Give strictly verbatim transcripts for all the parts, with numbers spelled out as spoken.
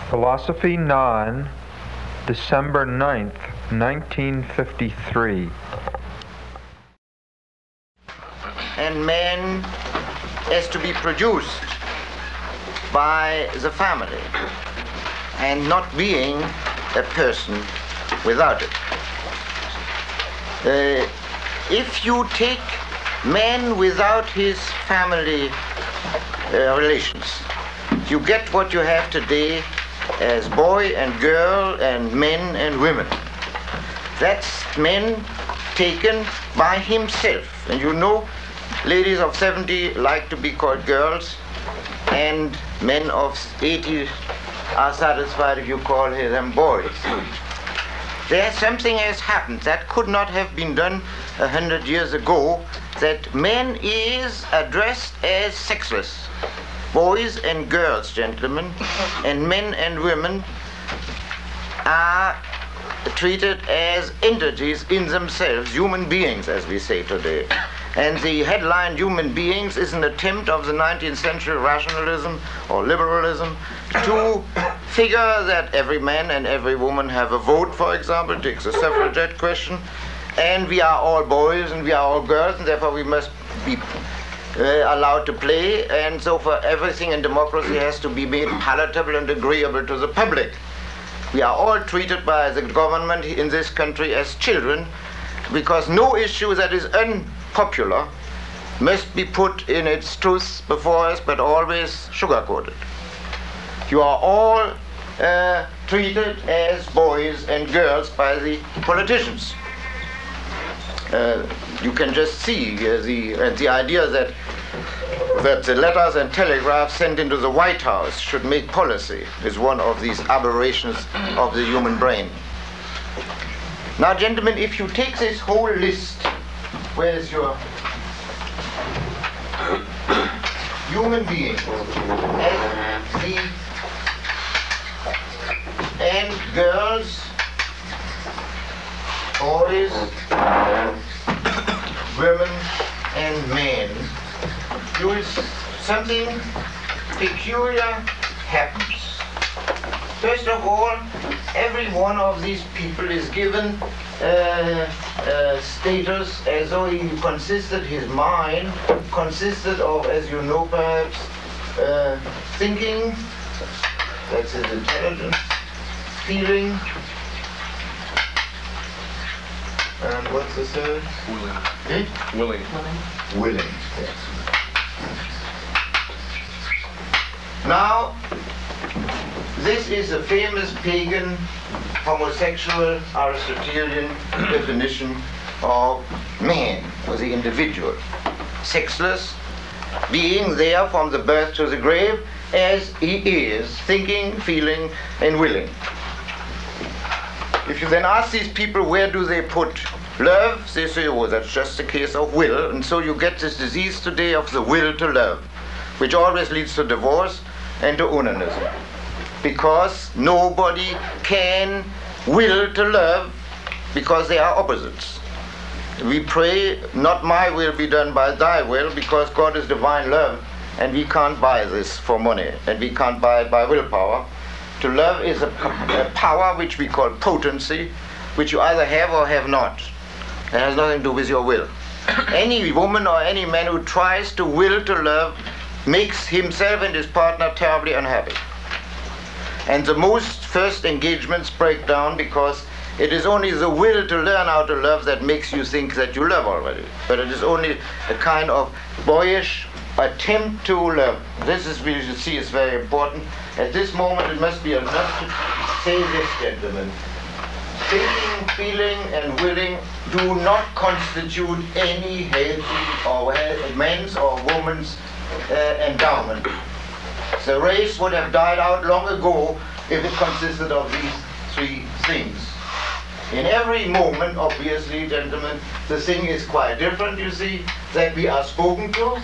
Philosophy nine, December ninth, nineteen fifty-three. And man is to be produced by the family and not being a person without it. Uh, if you take man without his family uh, relations, you get what you have today as boy and girl and men and women. That's men taken by himself. And you know, ladies of seventy like to be called girls, and men of eighty are satisfied if you call them boys. There something has happened that could not have been done a hundred years ago, that man is addressed as sexless. Boys and girls, gentlemen, and men and women are treated as entities in themselves, human beings, as we say today. And the headline human beings is an attempt of the nineteenth century rationalism or liberalism to figure that every man and every woman have a vote, for example, takes the suffragette question, and we are all boys and we are all girls, and therefore we must be Uh, allowed to play, and so for everything in democracy has to be made palatable and agreeable to the public. We are all treated by the government in this country as children, because no issue that is unpopular must be put in its truth before us, but always sugar-coated. You are all uh, treated as boys and girls by the politicians. Uh, you can just see uh, the uh, the idea that that the letters and telegraphs sent into the White House should make policy is one of these aberrations of the human brain. Now, gentlemen, if you take this whole list, where is your human being and the and girls, boys, women and men, you will see something peculiar happens. First of all, every one of these people is given uh, uh, status as though he consisted, his mind consisted of, as you know perhaps, uh, thinking, that's his intelligence, feeling, and what's the third? Willing. Hmm? Willing. Willing. Yes. Now, this is a famous pagan, homosexual, Aristotelian definition of man, or the individual. Sexless, being there from the birth to the grave, as he is, thinking, feeling, and willing. If you then ask these people where do they put love, they say, oh, that's just a case of will. And so you get this disease today of the will to love, which always leads to divorce and to onanism. Because nobody can will to love, because they are opposites. We pray, not my will be done by thy will, because God is divine love, and we can't buy this for money, and we can't buy it by willpower. To love is a, a power which we call potency, which you either have or have not. It has nothing to do with your will. Any woman or any man who tries to will to love makes himself and his partner terribly unhappy. And the most first engagements break down because it is only the will to learn how to love that makes you think that you love already. But it is only a kind of boyish attempt to love. This is, we should see, is very important. At this moment, it must be enough to say this, gentlemen. Thinking, feeling, and willing do not constitute any healthy or well, men's or woman's uh, endowment. The race would have died out long ago if it consisted of these three things. In every moment, obviously, gentlemen, the thing is quite different, you see, that we are spoken to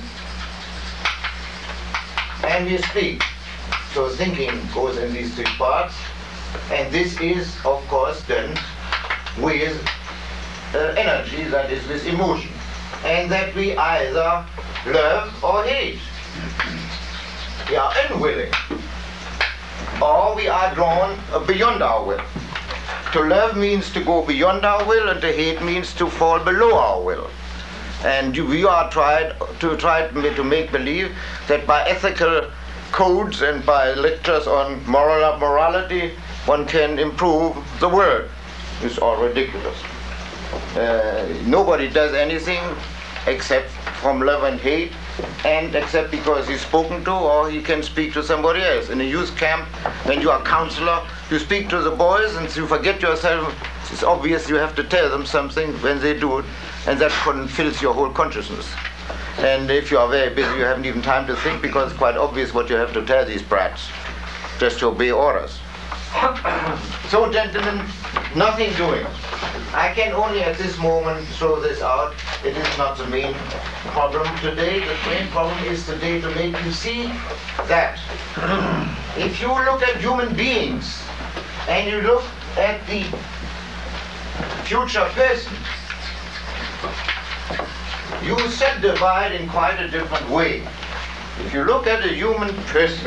and we speak. So thinking goes in these three parts, and this is, of course, done with uh, energy, that is with emotion, and that we either love or hate. We are unwilling. or we are drawn beyond our will. To love means to go beyond our will, and to hate means to fall below our will. And we are tried to try to make believe that by ethical codes and by lectures on moral morality, one can improve the world. It's all ridiculous. Uh, nobody does anything except from love and hate, and except because he's spoken to or he can speak to somebody else. In a youth camp, when you are a counselor, you speak to the boys and you forget yourself. It's obvious you have to tell them something when they do it, and that fills your whole consciousness. And if you are very busy, you haven't even time to think, because it's quite obvious what you have to tell these brats, just to obey orders. So, gentlemen, nothing doing. I can only at this moment throw this out. It is not the main problem today. The main problem is today to make you see that if you look at human beings and you look at the future person, you subdivide in quite a different way. If you look at a human person,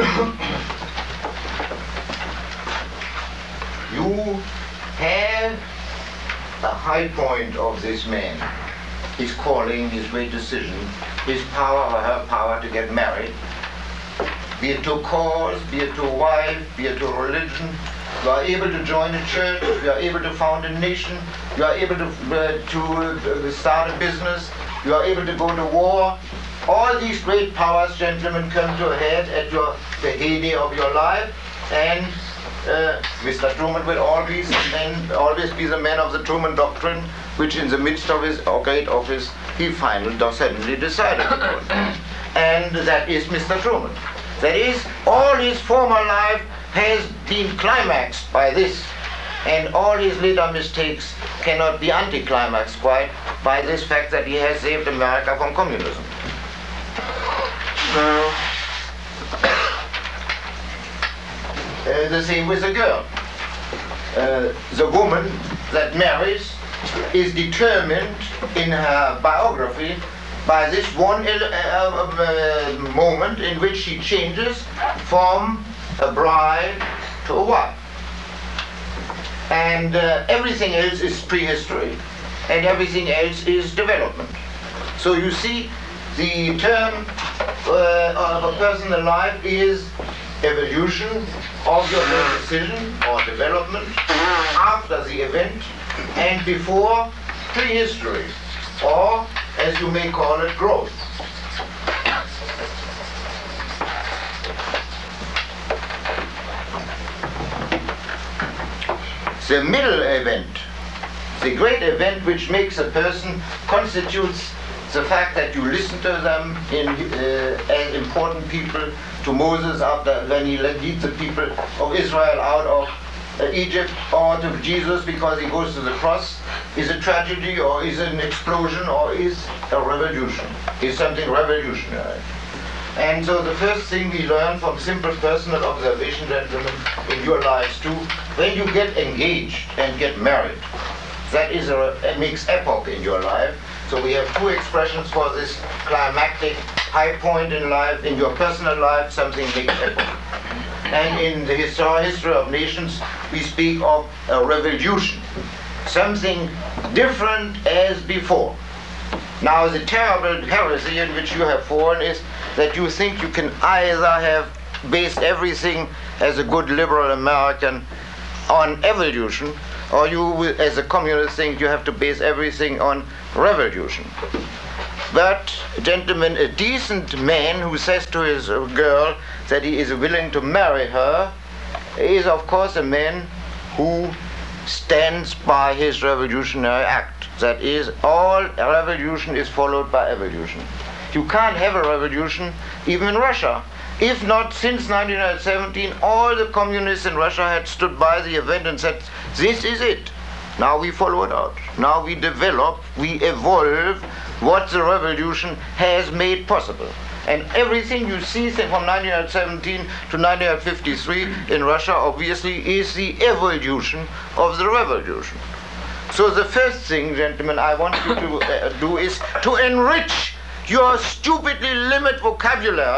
you have the high point of this man, his calling, his great decision, his power or her power to get married, be it to a cause, be it to a wife, be it to a religion. You are able to join a church, you are able to found a nation, you are able to, uh, to uh, start a business, you are able to go to war. All these great powers, gentlemen, come to a head at your, the heyday of your life, and uh, Mister Truman will always, then, always be the man of the Truman Doctrine, which in the midst of his great office he finally suddenly decided upon. And that is Mister Truman. That is, all his former life has been climaxed by this, and all his later mistakes cannot be anticlimaxed quite by this fact that he has saved America from communism. Uh, uh, the same with the girl. Uh, the woman that marries is determined in her biography by this one uh, uh, moment in which she changes from a bride to a wife. And uh, everything else is prehistory, and everything else is development. So you see, the term uh, of a personal life is evolution of your own decision or development after the event and before prehistory, or as you may call it, growth. The middle event, the great event which makes a person, constitutes the fact that you listen to them in, uh, as important people, to Moses after when he leads the people of Israel out of uh, Egypt, or to Jesus because he goes to the cross, is a tragedy, or is an explosion, or is a revolution, is something revolutionary. And so the first thing we learn from simple personal observation, gentlemen, in your lives too, when you get engaged and get married, that is a, a mixed epoch in your life. So we have two expressions for this climactic high point in life. In your personal life, something mixed epoch. And in the histor- history of nations, we speak of a revolution, something different as before. Now, the terrible heresy in which you have fallen is that you think you can either have based everything as a good liberal American on evolution, or you, as a communist, think you have to base everything on revolution. But, gentlemen, a decent man who says to his girl that he is willing to marry her is, of course, a man who stands by his revolutionary act. That is, all revolution is followed by evolution. You can't have a revolution even in Russia. If not, since nineteen seventeen, all the communists in Russia had stood by the event and said, this is it. Now we follow it out. Now we develop, we evolve what the revolution has made possible. And everything you see from nineteen seventeen to nineteen fifty-three in Russia, obviously, is the evolution of the revolution. So the first thing, gentlemen, I want you to uh, do is to enrich your stupidly limited vocabulary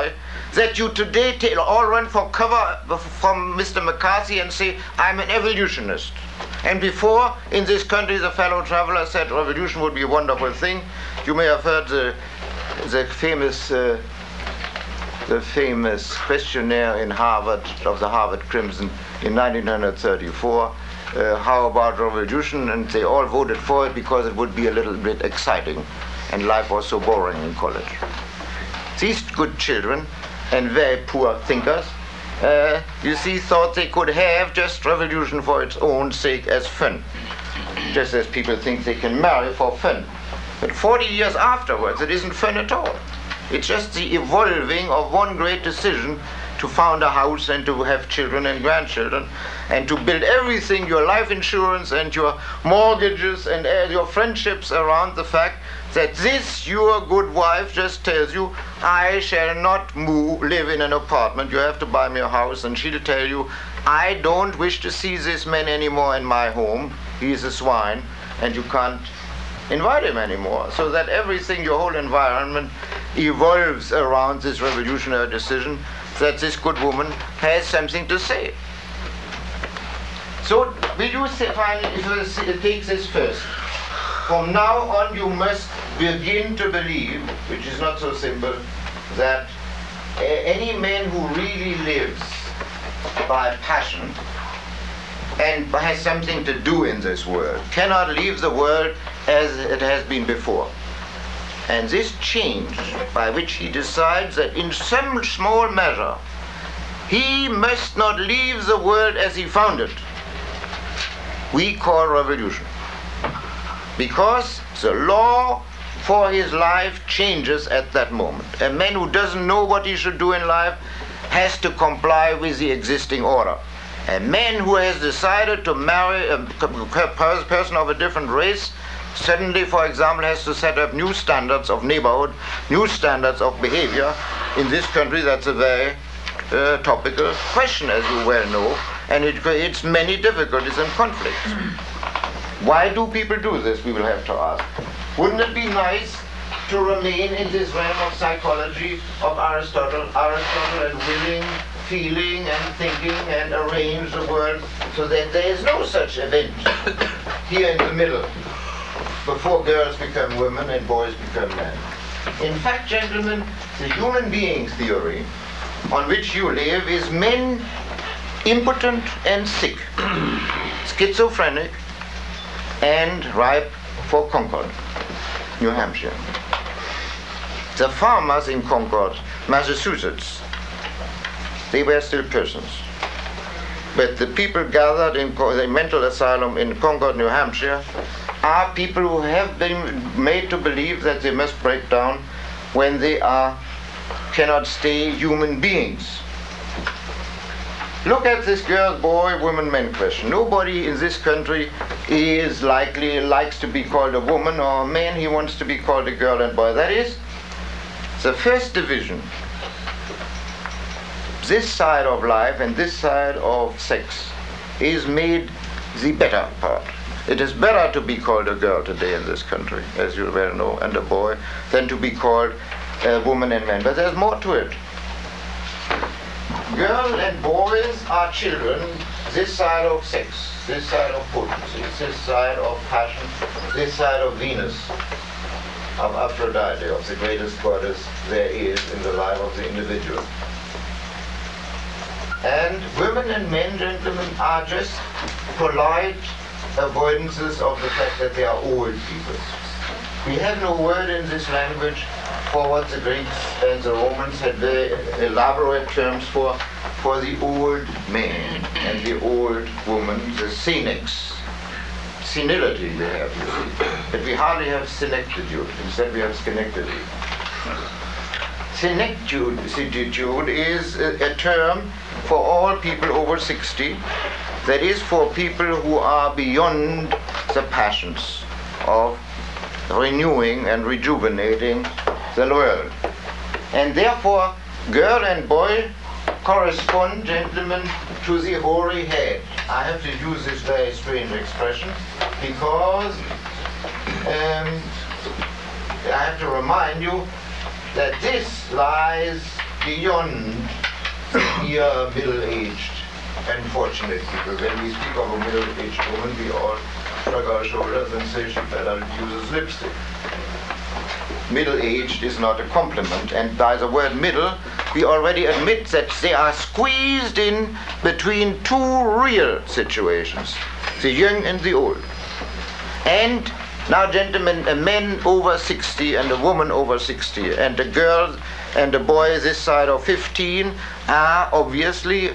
that you today ta- all run for cover from Mister McCarthy and say, I'm an evolutionist. And before, in this country, the fellow traveler said revolution would be a wonderful thing. You may have heard the, the famous uh, the famous questionnaire in Harvard, of the Harvard Crimson in nineteen thirty-four. Uh, how about revolution? And they all voted for it because it would be a little bit exciting, and life was so boring in college. These good children and very poor thinkers, uh, you see, thought they could have just revolution for its own sake as fun, just as people think they can marry for fun. But forty years afterwards, it isn't fun at all. It's just the evolving of one great decision to found a house and to have children and grandchildren and to build everything, your life insurance and your mortgages and uh, your friendships around the fact that this, your good wife, just tells you, I shall not move, live in an apartment, you have to buy me a house, and she'll tell you, I don't wish to see this man anymore in my home, he's a swine, and you can't invite him anymore. So that everything, your whole environment, evolves around this revolutionary decision that this good woman has something to say. So we do say, finally, if it takes this first. From now on, you must begin to believe, which is not so simple, that uh, any man who really lives by passion and has something to do in this world cannot leave the world as it has been before. And this change, by which he decides that in some small measure he must not leave the world as he found it, we call revolution. Because the law for his life changes at that moment. A man who doesn't know what he should do in life has to comply with the existing order. A man who has decided to marry a person of a different race suddenly, for example, has to set up new standards of neighborhood, new standards of behavior. In this country, that's a very uh, topical question, as you well know, and it creates many difficulties and conflicts. Why do people do this, we will have to ask. Wouldn't it be nice to remain in this realm of psychology of Aristotle, Aristotle and willing, feeling and thinking and arrange the world so that there is no such event here in the middle, before girls become women and boys become men. In fact, gentlemen, the human being theory on which you live is men impotent and sick, schizophrenic and ripe for Concord, New Hampshire. The farmers in Concord, Massachusetts, they were still persons. But the people gathered in the mental asylum in Concord, New Hampshire, are people who have been made to believe that they must break down when they are cannot stay human beings. Look at this girl, boy, woman, men question. Nobody in this country is likely likes to be called a woman or a man. He wants to be called a girl and boy. That is the first division. This side of life and this side of sex is made the better part. It is better to be called a girl today in this country, as you well know, and a boy, than to be called a woman and man. But there's more to it. Girls and boys are children, this side of sex, this side of potency, this side of passion, this side of Venus, of Aphrodite, of the greatest goddess there is in the life of the individual. And women and men, gentlemen, are just polite avoidances of the fact that they are old people. We have no word in this language for what the Greeks and the Romans had very elaborate terms for, for the old man and the old woman, the senex. Senility we have, you see. But we hardly have senectitude. Instead we have schenectady. Senectitude is a, a term for all people over sixty. That is for people who are beyond the passions of renewing and rejuvenating the world. And therefore, girl and boy correspond, gentlemen, to the hoary head. I have to use this very strange expression because um, I have to remind you that this lies beyond near middle-aged and fortunate people. When we speak of a middle-aged woman, we all shrug our shoulders and say she better uses lipstick. Middle-aged is not a compliment, and by the word middle, we already admit that they are squeezed in between two real situations, the young and the old. And now, gentlemen, a man over sixty and a woman over sixty, and a girl and a boy this side of fifteen are obviously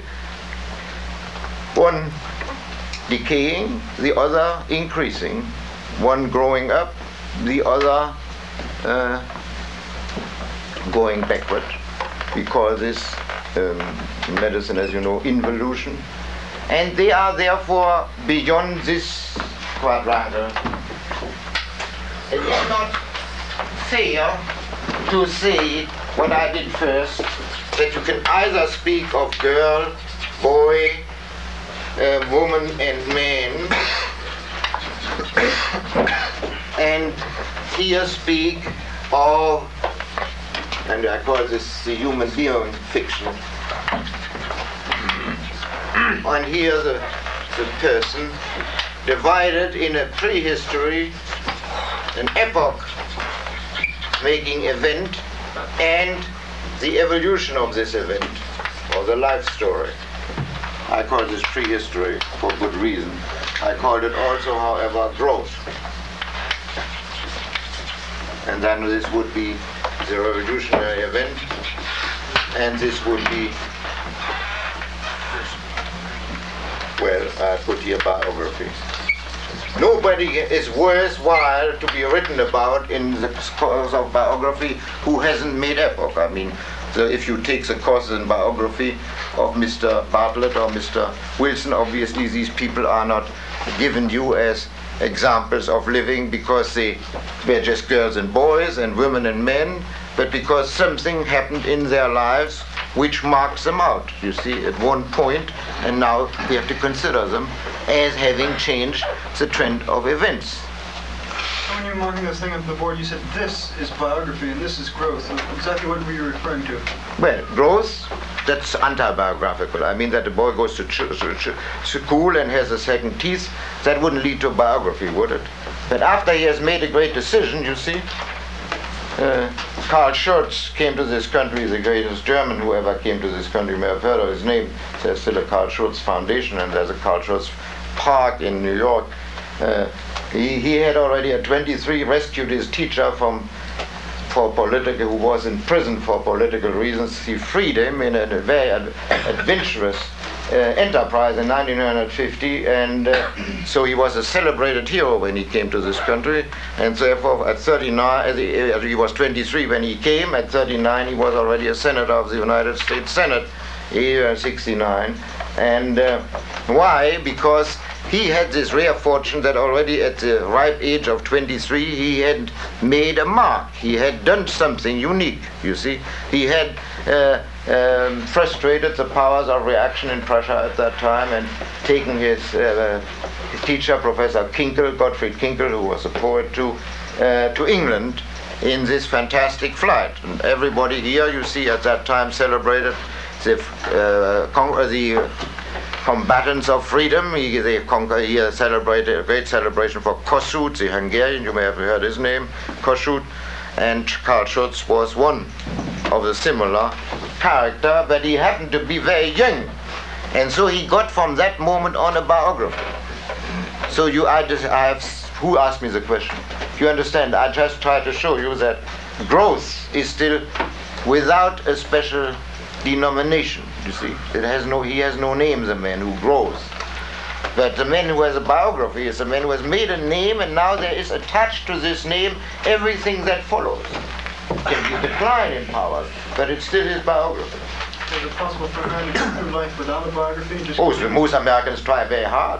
one decaying, the other increasing, one growing up, the other uh, going backward. We call this um, in medicine, as you know, involution. And they are therefore beyond this quadrangle. It is not fair to say what I did first, that you can either speak of girl, boy, uh, woman and man, and here speak of, and I call this the human being fiction, and here the, the person divided in a prehistory, an epoch-making event, and the evolution of this event, or the life story. I call this prehistory for good reason. I called it also, however, growth. And then this would be the revolutionary event, and this would be, well, I put here biography. Nobody is worthwhile to be written about in the course of biography who hasn't made epoch. I mean, so if you take the courses in biography of Mister Bartlett or Mister Wilson, obviously these people are not given you as examples of living because they were just girls and boys and women and men, but because something happened in their lives which marks them out, you see, at one point, and now we have to consider them as having changed the trend of events. When you're marking this thing on the board, you said this is biography and this is growth. Exactly what were you referring to? Well, growth, that's anti-biographical. I mean that the boy goes to, ch to ch school and has a second teeth. That wouldn't lead to a biography, would it? But after he has made a great decision, you see, uh, Karl Schurz came to this country, the greatest German who ever came to this country. You may have heard of his name. There's still a Karl Schurz Foundation, and there's a Karl Schurz Park in New York. Uh, he, he had already at twenty-three rescued his teacher from for political, who was in prison for political reasons. He freed him in a very ad adventurous uh, enterprise in nineteen fifty, and uh, so he was a celebrated hero when he came to this country. And therefore, at thirty-nine, uh, he was twenty-three when he came. At thirty-nine, he was already a senator of the United States Senate. He was sixty-nine, and uh, why? Because he had this rare fortune that already at the ripe age of twenty-three, he had made a mark. He had done something unique, you see. He had uh, um, frustrated the powers of reaction in Prussia at that time and taken his, uh, his teacher, Professor Kinkel, Gottfried Kinkel, who was a poet too, uh, to England in this fantastic flight. And everybody here, you see, at that time celebrated the, uh, con the combatants of freedom. He, they conquer, he celebrated a great celebration for Kossuth, the Hungarian. You may have heard his name, Kossuth. And Karl Schurz was one of the similar character, but he happened to be very young. And so he got from that moment on a biography. So you, I, just, I have, who asked me the question? You understand, I just try to show you that growth is still without a special denomination, you see. It has no, he has no name, the man who grows. But the man who has a biography is the man who has made a name, and now there is attached to this name everything that follows. It can be a decline in power, but it's still his biography. Is it possible for her to go through life without a biography? Just oh, so most Americans try very hard.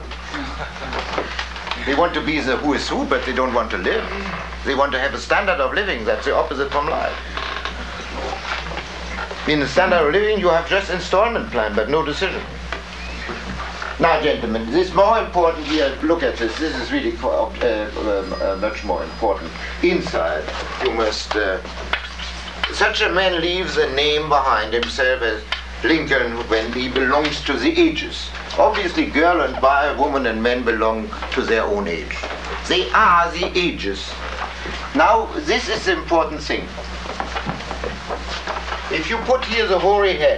They want to be the who is who, but they don't want to live. They want to have a standard of living that's the opposite from life. In the standard of living, you have just installment plan, but no decision. Now, gentlemen, this is more important here. Look at this. This is really uh, um, uh, much more important. Inside, you must uh, such a man leaves a name behind himself as Lincoln when he belongs to the ages. Obviously, girl and boy, woman and man belong to their own age. They are the ages. Now, this is the important thing. If you put here the hoary head,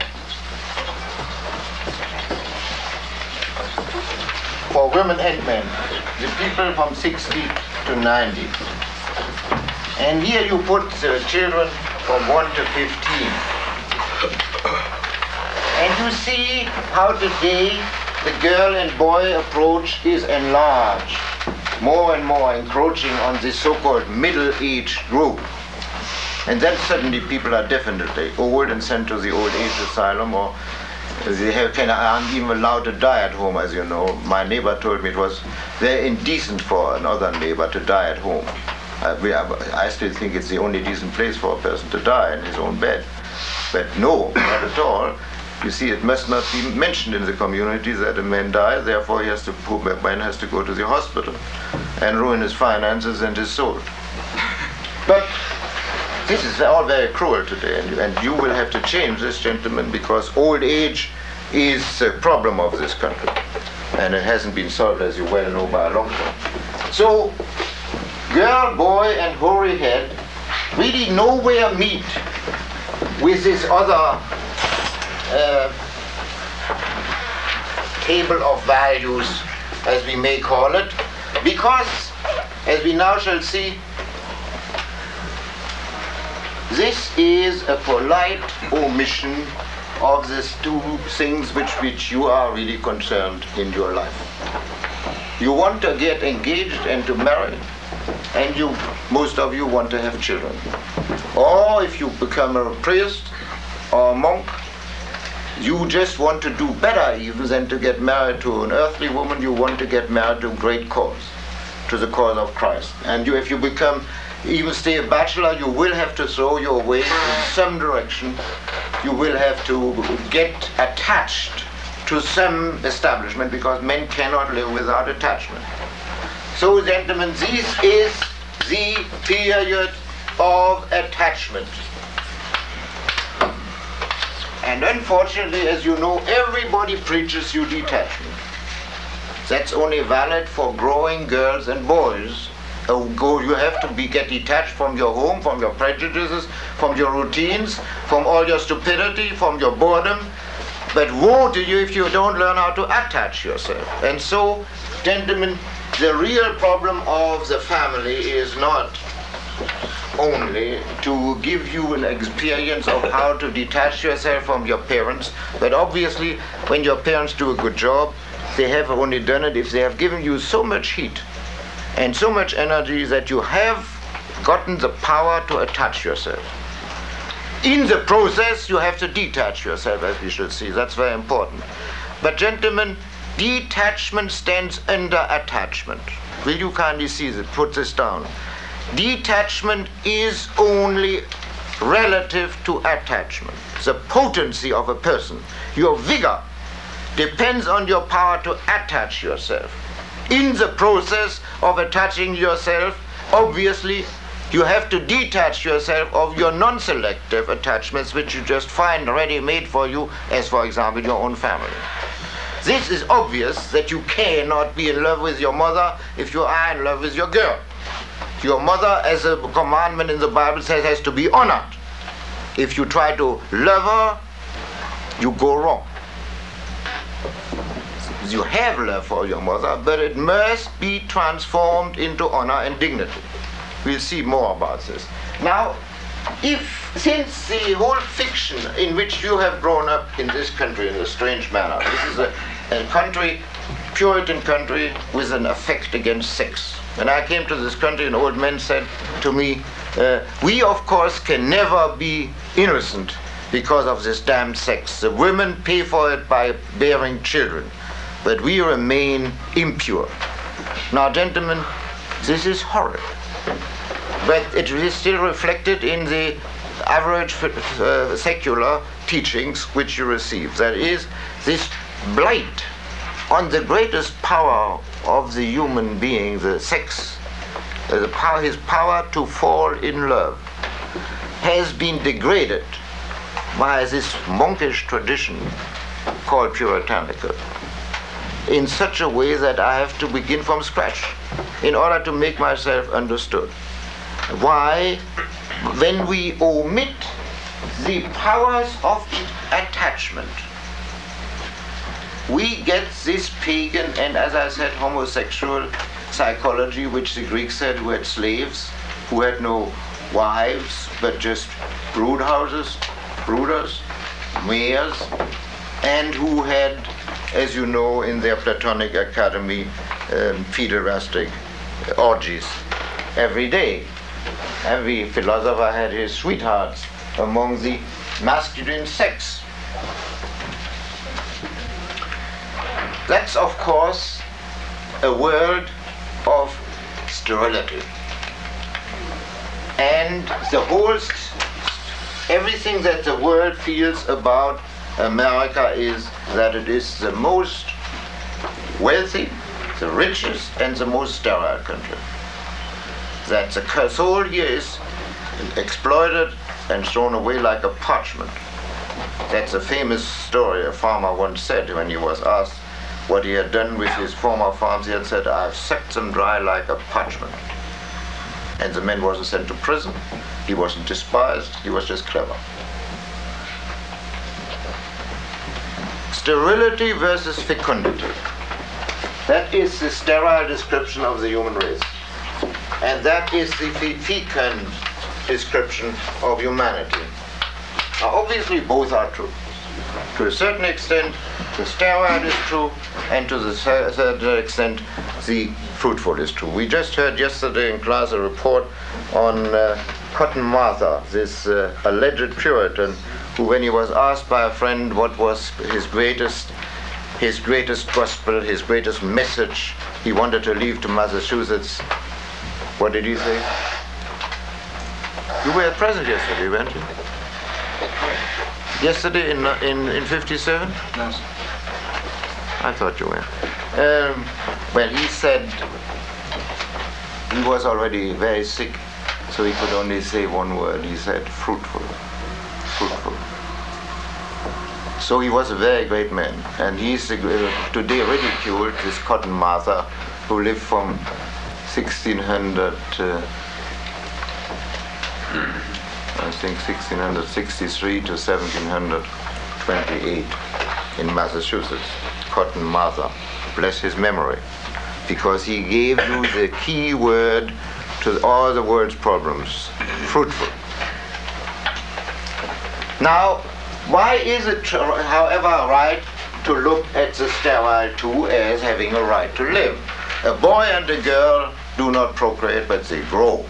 for women and men, the people from sixty to ninety. And here you put the children from one to fifteen. And you see how today the girl and boy approach is enlarged, more and more encroaching on this so-called middle-aged group. And then suddenly people are definitely old and sent to the old age asylum, or they have, can, aren't even allowed to die at home, as you know. My neighbor told me it was very indecent for another neighbor to die at home. Uh, we are, I still think it's the only decent place for a person to die in his own bed. But no, not at all. You see, it must not be mentioned in the community that a man dies, therefore he has to, poor man has to go to the hospital and ruin his finances and his soul. But this is all very cruel today, and, and you will have to change this, gentlemen, because old age is a problem of this country, and it hasn't been solved, as you well know, by a long time. So, girl, boy, and hoary head really nowhere meet with this other uh, table of values, as we may call it, because, as we now shall see, this is a polite omission of these two things which which you are really concerned in your life. You want to get engaged and to marry, and you, most of you want to have children. Or if you become a priest or a monk, you just want to do better even than to get married to an earthly woman. You want to get married to a great cause, to the cause of Christ. And you, if you become even stay a bachelor, you will have to throw your weight in some direction. You will have to get attached to some establishment, because men cannot live without attachment. So, gentlemen, this is the period of attachment. And unfortunately, as you know, everybody preaches you detachment. That's only valid for growing girls and boys. Uh, go, you have to be get detached from your home, from your prejudices, from your routines, from all your stupidity, from your boredom. But woe to you if you don't learn how to attach yourself. And so, gentlemen, the real problem of the family is not only to give you an experience of how to detach yourself from your parents, but obviously when your parents do a good job, they have only done it if they have given you so much heat and so much energy that you have gotten the power to attach yourself. In the process, you have to detach yourself, as we should see. That's very important. But gentlemen, detachment stands under attachment. Will you kindly see that? Put this down. Detachment is only relative to attachment. The potency of a person, your vigor, depends on your power to attach yourself. In the process of attaching yourself, obviously, you have to detach yourself of your non-selective attachments, which you just find ready-made for you, as, for example, your own family. This is obvious that you cannot be in love with your mother if you are in love with your girl. Your mother, as a commandment in the Bible says, has to be honored. If you try to love her, you go wrong. You have love for your mother, but it must be transformed into honor and dignity. We'll see more about this. Now, if, since the whole fiction in which you have grown up in this country in a strange manner, this is a, a country, Puritan country, with an affect against sex. When I came to this country, an old man said to me, uh, we of course can never be innocent because of this damned sex. The women pay for it by bearing children, but we remain impure. Now, gentlemen, this is horrid. But it is still reflected in the average uh, secular teachings which you receive. That is, this blight on the greatest power of the human being, the sex, uh, the power, his power to fall in love. has been degraded by this monkish tradition called puritanical in such a way that I have to begin from scratch in order to make myself understood. Why, when we omit the powers of attachment, we get this pagan and, as I said, homosexual psychology, which the Greeks said, who had slaves, who had no wives, but just brood houses, brooders, mayors, and who had, as you know, in their Platonic academy, um, pederastic orgies every day. Every philosopher had his sweethearts among the masculine sex. That's, of course, a world of sterility. And the whole, everything that the world feels about America is that it is the most wealthy, the richest, and the most sterile country. That the soul here is exploited and thrown away like a parchment. That's a famous story a farmer once said when he was asked what he had done with his former farms. He had said, "I've sucked them dry like a parchment." And the man wasn't sent to prison. He wasn't despised. He was just clever. Sterility versus fecundity. That is the sterile description of the human race. And that is the fecund description of humanity. Now, obviously, both are true. To a certain extent, the sterile is true, and to the certain extent, the fruitful is true. We just heard yesterday in class a report on uh, Cotton Mather, this uh, alleged Puritan, who, when he was asked by a friend what was his greatest, his greatest gospel, his greatest message he wanted to leave to Massachusetts, what did he say? You were present yesterday, weren't you? Yesterday in in in fifty-seven? Yes. I thought you were. Um, well, he said he was already very sick, so he could only say one word. He said, fruitful, fruitful. So he was a very great man, and he's uh, today ridiculed, this Cotton Mather, who lived from sixteen hundred, uh, I think sixteen sixty-three to seventeen twenty-eight in Massachusetts. Cotton Mather, bless his memory, because he gave you the key word to all the world's problems, fruitful. Now, why is it, however, right to look at the sterile too as having a right to live? A boy and a girl do not procreate, but they grow.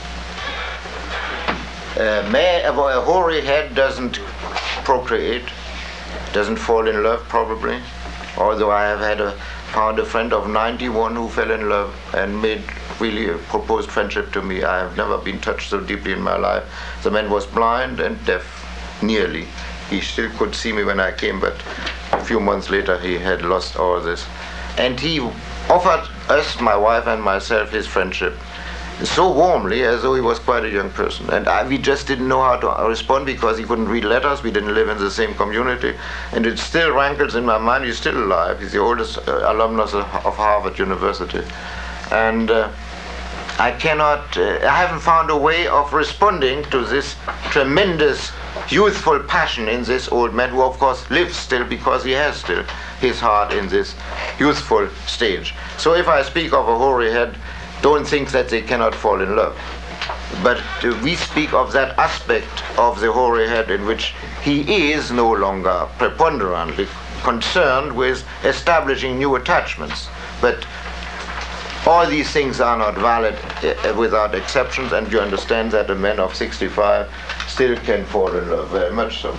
A, man, a hoary head doesn't procreate, doesn't fall in love probably, although I have had a, found a friend of ninety-one who fell in love and made really a proposed friendship to me. I have never been touched so deeply in my life. The man was blind and deaf, nearly. He still could see me when I came, but a few months later he had lost all this. And he offered us, my wife and myself, his friendship so warmly as though he was quite a young person. And I, we just didn't know how to respond because he couldn't read letters. We didn't live in the same community. And it still rankles in my mind. He's still alive. He's the oldest uh, alumnus of, of Harvard University. And uh, I cannot, uh, I haven't found a way of responding to this tremendous youthful passion in this old man, who of course lives still because he has still his heart in this youthful stage. So if I speak of a hoary head, don't think that they cannot fall in love. But uh, we speak of that aspect of the hoary head in which he is no longer preponderantly concerned with establishing new attachments. But all these things are not valid uh, without exceptions, and you understand that a man of sixty-five still can fall in love, very much so.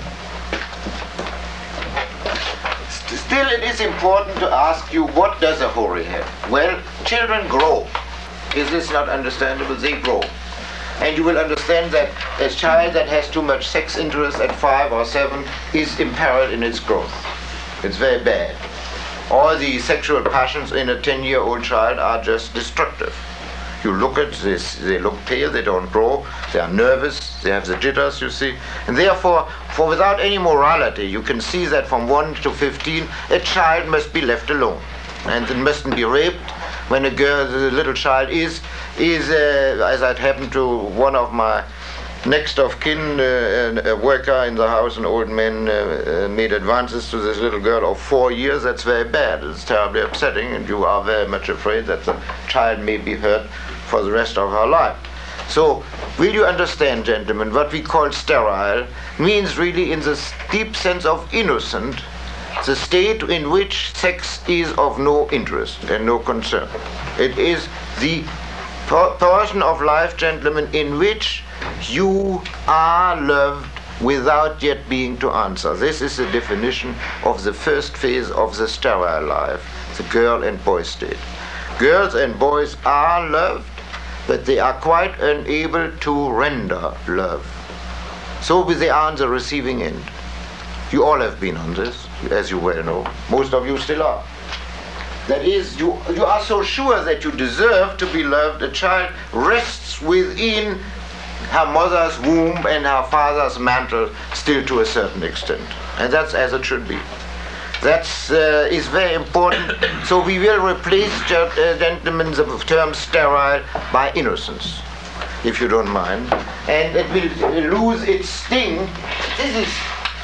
St- still, it is important to ask you, what does a hoary head? Well, children grow. Is this not understandable? They grow. And you will understand that a child that has too much sex interest at five or seven is imperiled in its growth. It's very bad. All the sexual passions in a ten-year-old child are just destructive. You look at this, they look pale, they don't grow, they are nervous, They have the jitters, you see. And therefore, for without any morality, you can see that from one to fifteen, a child must be left alone. And it mustn't be raped. When a girl, the little child is, is uh, as it happened to one of my next of kin, uh, a worker in the house, an old man, uh, uh, made advances to this little girl of four years. That's very bad. It's terribly upsetting, and you are very much afraid that the child may be hurt for the rest of her life. So, will you understand, gentlemen, what we call sterile means really, in the deep sense of innocent, the state in which sex is of no interest and no concern. It is the portion of life, gentlemen, in which you are loved without yet being to answer. This is the definition of the first phase of the sterile life, the girl and boy state. Girls and boys are loved, but they are quite unable to render love. So they are on the receiving end. You all have been on this, as you well know. Most of you still are. That is, you, you are so sure that you deserve to be loved. A child rests within her mother's womb and her father's mantle still to a certain extent. And that's as it should be. That uh, is very important. So we will replace, uh, gentlemen, the term sterile by innocence, if you don't mind. And it will lose its sting. This is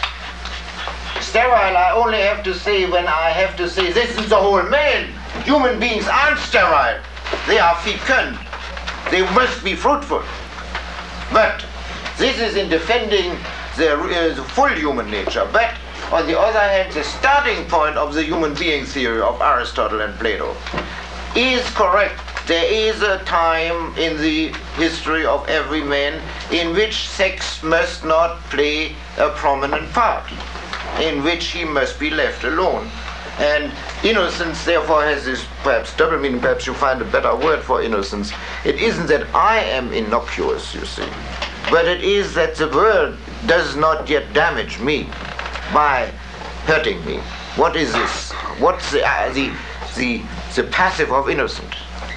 sterile, I only have to say when I have to say this is the whole man. Human beings aren't sterile. They are fecund. They must be fruitful. But this is in defending the, uh, the full human nature. But on the other hand, the starting point of the human being theory of Aristotle and Plato is correct. There is a time in the history of every man in which sex must not play a prominent part, in which he must be left alone. And innocence, therefore, has this perhaps double meaning. Perhaps you find a better word for innocence. It isn't that I am innocuous, you see, but it is that the world does not yet damage me by hurting me. What is this? What's the, uh, the, the, the passive of innocence?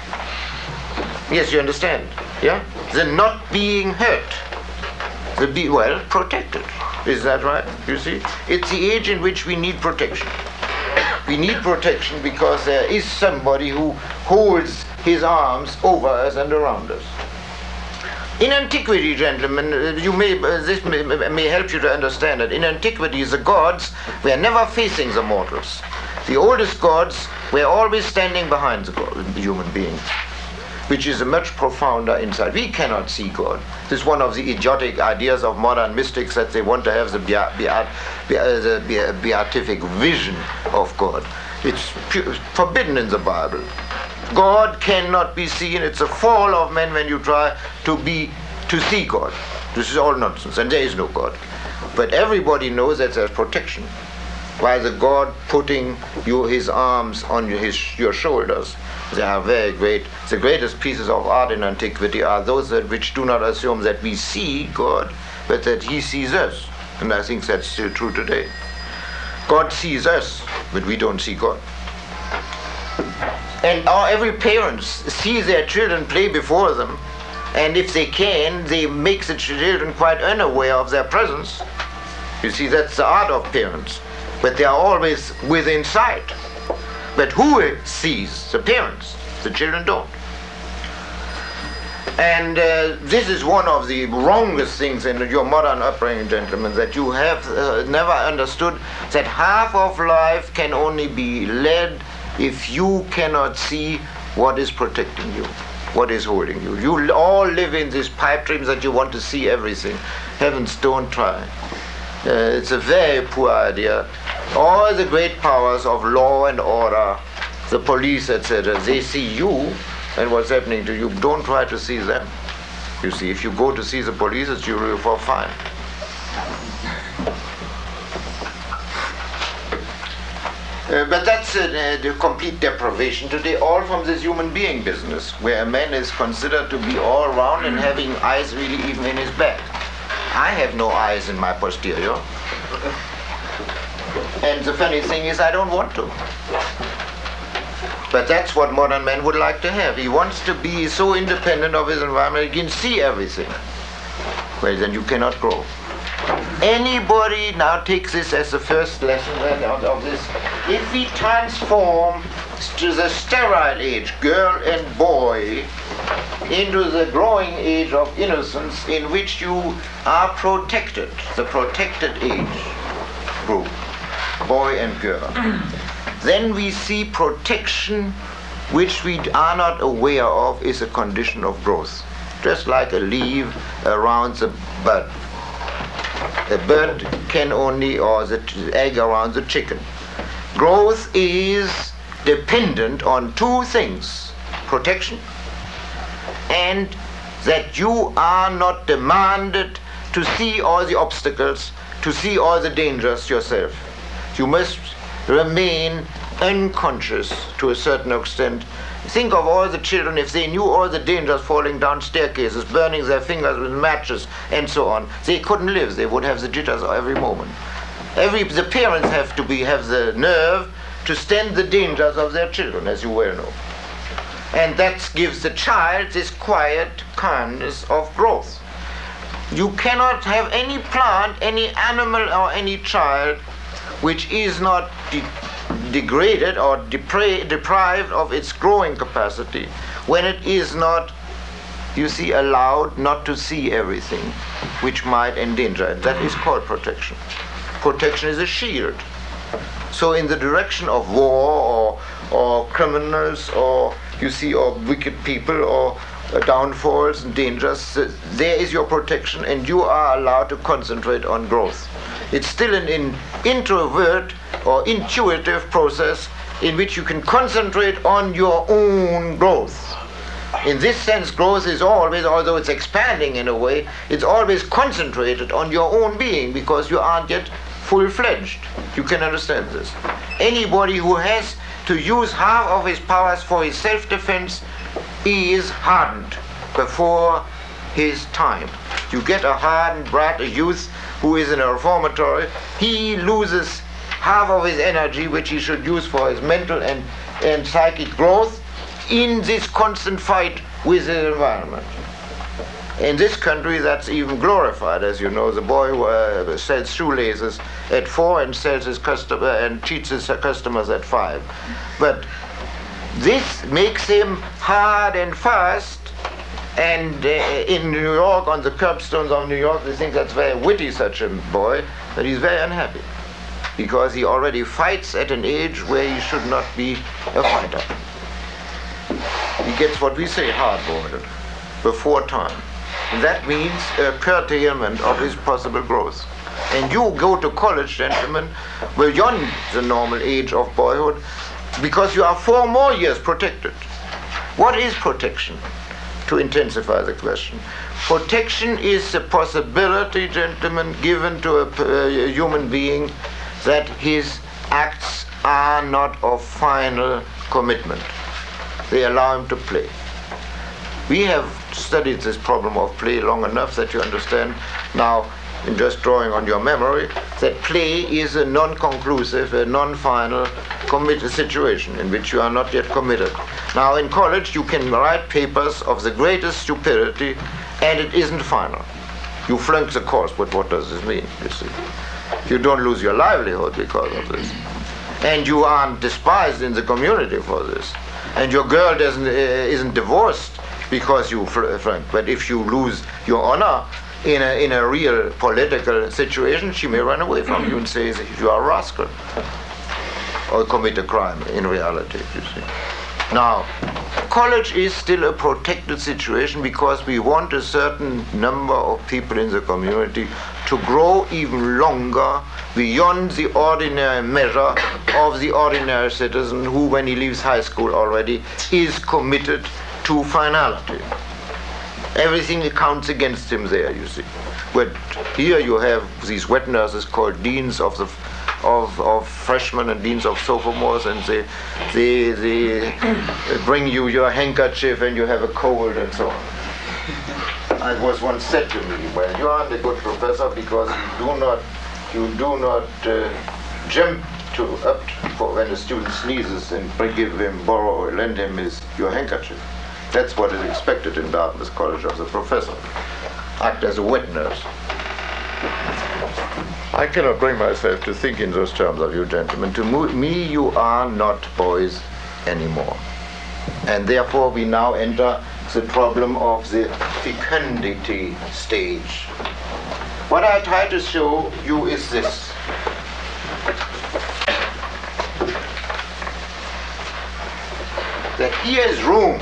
Yes, you understand? Yeah? The not being hurt. The be, well, protected. Is that right? You see? It's the age in which we need protection. We need protection because there is somebody who holds his arms over us and around us. In antiquity, gentlemen, you may, uh, this may, may help you to understand it. In antiquity, the gods were never facing the mortals. The oldest gods were always standing behind the, god, the human beings, which is a much profounder insight. We cannot see God. This is one of the idiotic ideas of modern mystics, that they want to have the, beat, beat, beat, the beat, beatific vision of God. It's pure, forbidden in the Bible. God cannot be seen. It's a fall of man when you try to be to see God. This is all nonsense, and there is no God. But everybody knows that there's protection. By the God putting you, his arms on his, your shoulders. They are very great. The greatest pieces of art in antiquity are those that which do not assume that we see God, but that he sees us. And I think that's still true today. God sees us, but we don't see God. And our, every parent sees their children play before them, and if they can, they make the children quite unaware of their presence. You see, that's the art of parents. But they are always within sight. But who sees? The parents. The children don't. And uh, this is one of the wrongest things in your modern upbringing, gentlemen, that you have uh, never understood that half of life can only be led if you cannot see what is protecting you, what is holding you. You all live in these pipe dreams that you want to see everything. Heavens, don't try. Uh, it's a very poor idea. All the great powers of law and order, the police, et cetera, they see you and what's happening to you. Don't try to see them. You see, if you go to see the police, it's usually for fine. Uh, but that's uh, the complete deprivation today, all from this human being business, where a man is considered to be all round and having eyes really even in his back. I have no eyes in my posterior. And the funny thing is, I don't want to. But that's what modern man would like to have. He wants to be so independent of his environment, he can see everything. well, then you cannot grow. Anybody now takes this as the first lesson of, of this. If we transform to the sterile age, girl and boy, into the growing age of innocence in which you are protected, the protected age group, boy and girl, then we see protection which we are not aware of is a condition of growth, just like a leaf around the bud. The bird can only, or the egg around the chicken. Growth is dependent on two things, protection and that you are not demanded to see all the obstacles, to see all the dangers yourself. You must remain unconscious to a certain extent. Think of all the children, if they knew all the dangers, falling down staircases, burning their fingers with matches, and so on, they couldn't live. They would have the jitters every moment. Every, the parents have to be have the nerve to stand the dangers of their children, as you well know. And that gives the child this quiet calmness of growth. You cannot have any plant, any animal, or any child which is not de degraded or depra deprived of its growing capacity when it is not, you see, allowed not to see everything which might endanger it. That is called protection. Protection is a shield. So in the direction of war or, or criminals or, you see, or wicked people or uh, downfalls and dangers, uh, there is your protection and you are allowed to concentrate on growth. It's still an in introvert or intuitive process in which you can concentrate on your own growth. In this sense, growth is always, although it's expanding in a way, it's always concentrated on your own being because you aren't yet full-fledged. You can understand this. Anybody who has to use half of his powers for his self-defense is hardened before his time. You get a hardened brat, a youth who is in a reformatory, he loses half of his energy which he should use for his mental and, and psychic growth in this constant fight with the environment. In this country, that's even glorified, as you know. The boy who uh, sells shoelaces at four and sells his customer and cheats his customers at five. But this makes him hard and fast. And uh, in New York, on the curbstones of New York, they think that's very witty, such a boy, but he's very unhappy because he already fights at an age where he should not be a fighter. He gets what we say hard-boiled before time. And that means a curtailment of his possible growth. And you go to college, gentlemen, beyond the normal age of boyhood because you are four more years protected. What is protection? To intensify the question. Protection is the possibility, gentlemen, given to a, a human being that his acts are not of final commitment. They allow him to play. We have studied this problem of play long enough that you understand now, in just drawing on your memory, that play is a non-conclusive, a non-final committed situation in which you are not yet committed. Now in college you can write papers of the greatest stupidity and it isn't final. You flunk the course, but what does this mean, you see? You don't lose your livelihood because of this. And you aren't despised in the community for this. And your girl doesn't, uh, isn't divorced because you flunk. But if you lose your honor in a, in a real political situation, she may run away from you and say that you are a rascal or commit a crime in reality, you see. Now, college is still a protected situation because we want a certain number of people in the community to grow even longer beyond the ordinary measure of the ordinary citizen who, when he leaves high school already, is committed to finality. Everything counts against him there, you see. But here you have these wet nurses called deans of the Of, of freshmen and deans of sophomores, and they, they, they bring you your handkerchief and you have a cold and so on. It was once said to me, well, you aren't a good professor because you do not, you do not uh, jump to up for when a student sneezes and give him, borrow or lend him his, your handkerchief. That's what is expected in Dartmouth College of the professor. act as a wet nurse. I cannot bring myself to think in those terms of you gentlemen. To mo- me, you are not boys anymore. And therefore we now enter the problem of the fecundity stage. What I try to show you is this. That here is room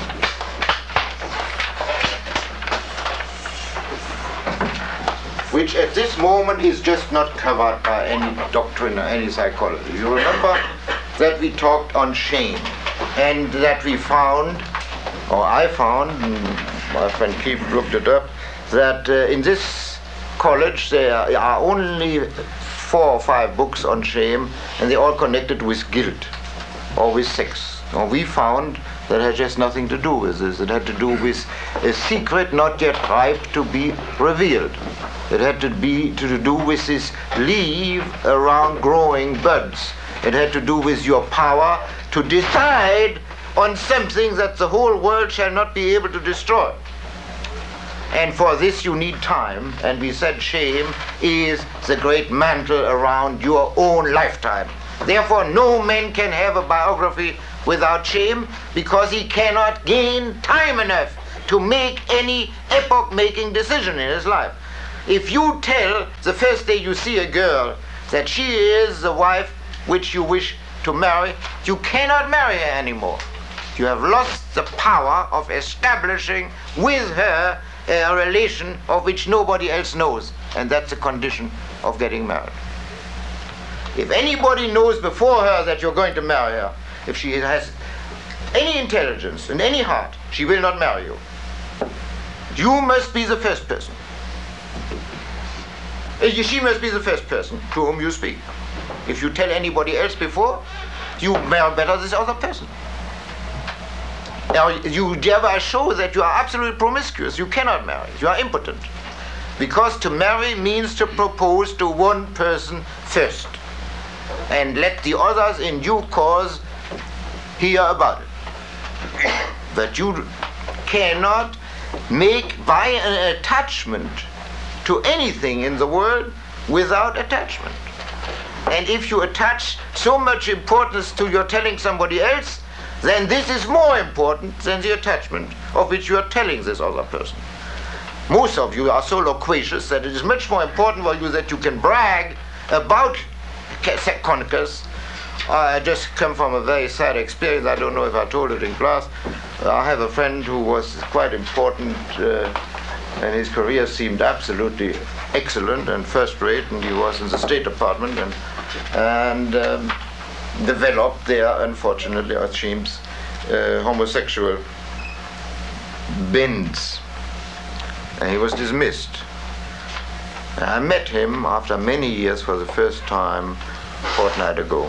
which at this moment is just not covered by any doctrine or any psychology. You remember that we talked on shame, and that we found, or I found, my friend Keith looked it up, that uh, in this college there are only four or five books on shame, and they're all connected with guilt or with sex. Now, we found that had just nothing to do with this. It had to do with a secret not yet ripe to be revealed. It had to be to do with this leaf around growing buds. It had to do with your power to decide on something that the whole world shall not be able to destroy. And for this you need time, and we said shame is the great mantle around your own lifetime. Therefore no man can have a biography without shame, because he cannot gain time enough to make any epoch-making decision in his life. If you tell the first day you see a girl that she is the wife which you wish to marry, you cannot marry her anymore. You have lost the power of establishing with her a relation of which nobody else knows, and that's the condition of getting married. If anybody knows before her that you're going to marry her, if she has any intelligence and any heart, she will not marry you. You must be the first person. She must be the first person to whom you speak. If you tell anybody else before, you marry better this other person. Now, you never show that you are absolutely promiscuous. You cannot marry. You are impotent. Because to marry means to propose to one person first, and let the others in due course hear about it. But you cannot make by an attachment to anything in the world without attachment. And if you attach so much importance to your telling somebody else, then this is more important than the attachment of which you are telling this other person. Most of you are so loquacious that it is much more important for you that you can brag about Conicus. I just come from a very sad experience. I don't know if I told it in class. I have a friend who was quite important, uh, and his career seemed absolutely excellent and first-rate, and he was in the State Department and, and um, developed there, unfortunately, it seems, uh, homosexual bends. And he was dismissed. And I met him after many years for the first time a fortnight ago.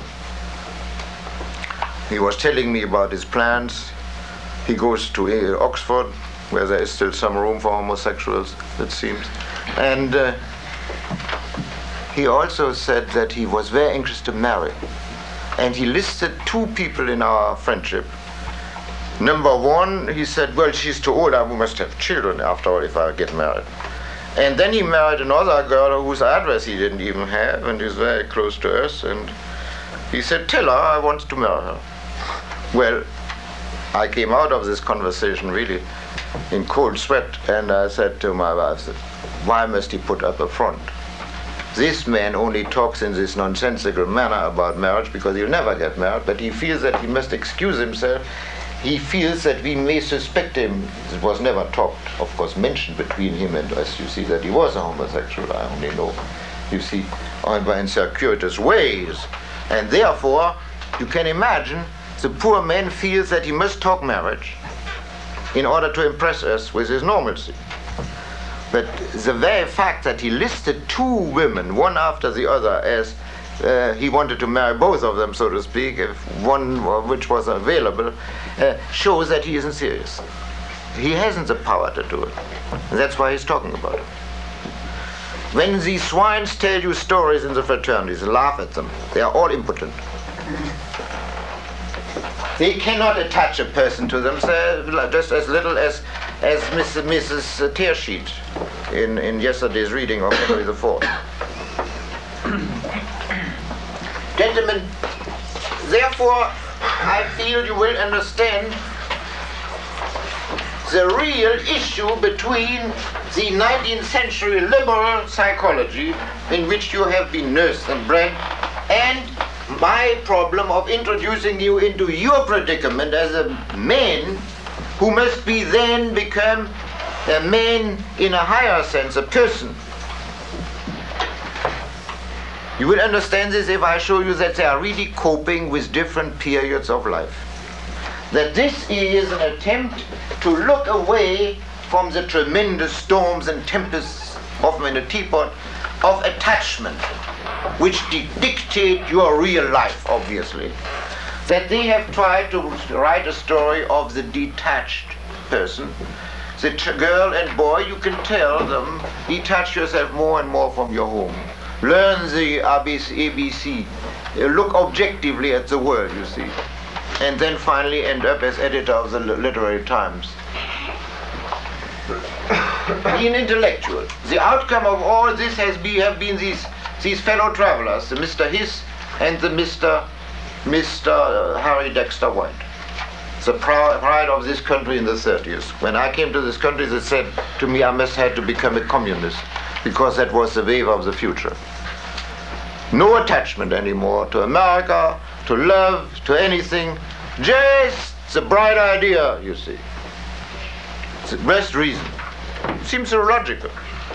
He was telling me about his plans. He goes to uh, Oxford, where there is still some room for homosexuals, it seems. And uh, he also said that he was very anxious to marry. And he listed two people in our friendship. Number one, he said, well, she's too old, I must have children after all if I get married. And then he married another girl whose address he didn't even have, and is very close to us, and he said, tell her I want to marry her. Well, I came out of this conversation really in cold sweat, and I said to my wife, why must he put up a front? This man only talks in this nonsensical manner about marriage because he'll never get married, but he feels that he must excuse himself. He feels that we may suspect him. It was never talked, of course, mentioned between him and us, you see, that he was a homosexual. I only know, you see, in circuitous ways. And therefore, you can imagine, the poor man feels that he must talk marriage in order to impress us with his normalcy. But the very fact that he listed two women, one after the other, as uh, he wanted to marry both of them, so to speak, if one of which was available, uh, shows that he isn't serious. He hasn't the power to do it. And that's why he's talking about it. When these swines tell you stories in the fraternities, laugh at them. They are all impotent. They cannot attach a person to themselves just as little as as Missus Missus Tearsheet in, in yesterday's reading of Henry the Fourth. Gentlemen, therefore, I feel you will understand the real issue between the nineteenth century liberal psychology in which you have been nursed and bred and my problem of introducing you into your predicament as a man who must be then become a man in a higher sense, a person. You will understand this if I show you that they are really coping with different periods of life. That this is an attempt to look away from the tremendous storms and tempests, often in a teapot, of attachment, which di- dictate your real life, obviously. That they have tried to write a story of the detached person. The t- girl and boy, you can tell them, detach yourself more and more from your home. Learn the A B C, uh, look objectively at the world, you see. And then finally end up as editor of the Literary Times. Be an intellectual. The outcome of all this has be, have been these, these fellow travelers, the Mister Hiss and the Mister Mister Harry Dexter White. The prou- pride of this country in the thirties. When I came to this country, they said to me I must have to become a communist because that was the wave of the future. No attachment anymore to America, to love, to anything. Just the bright idea, you see. It's the best reason. Seems so logical.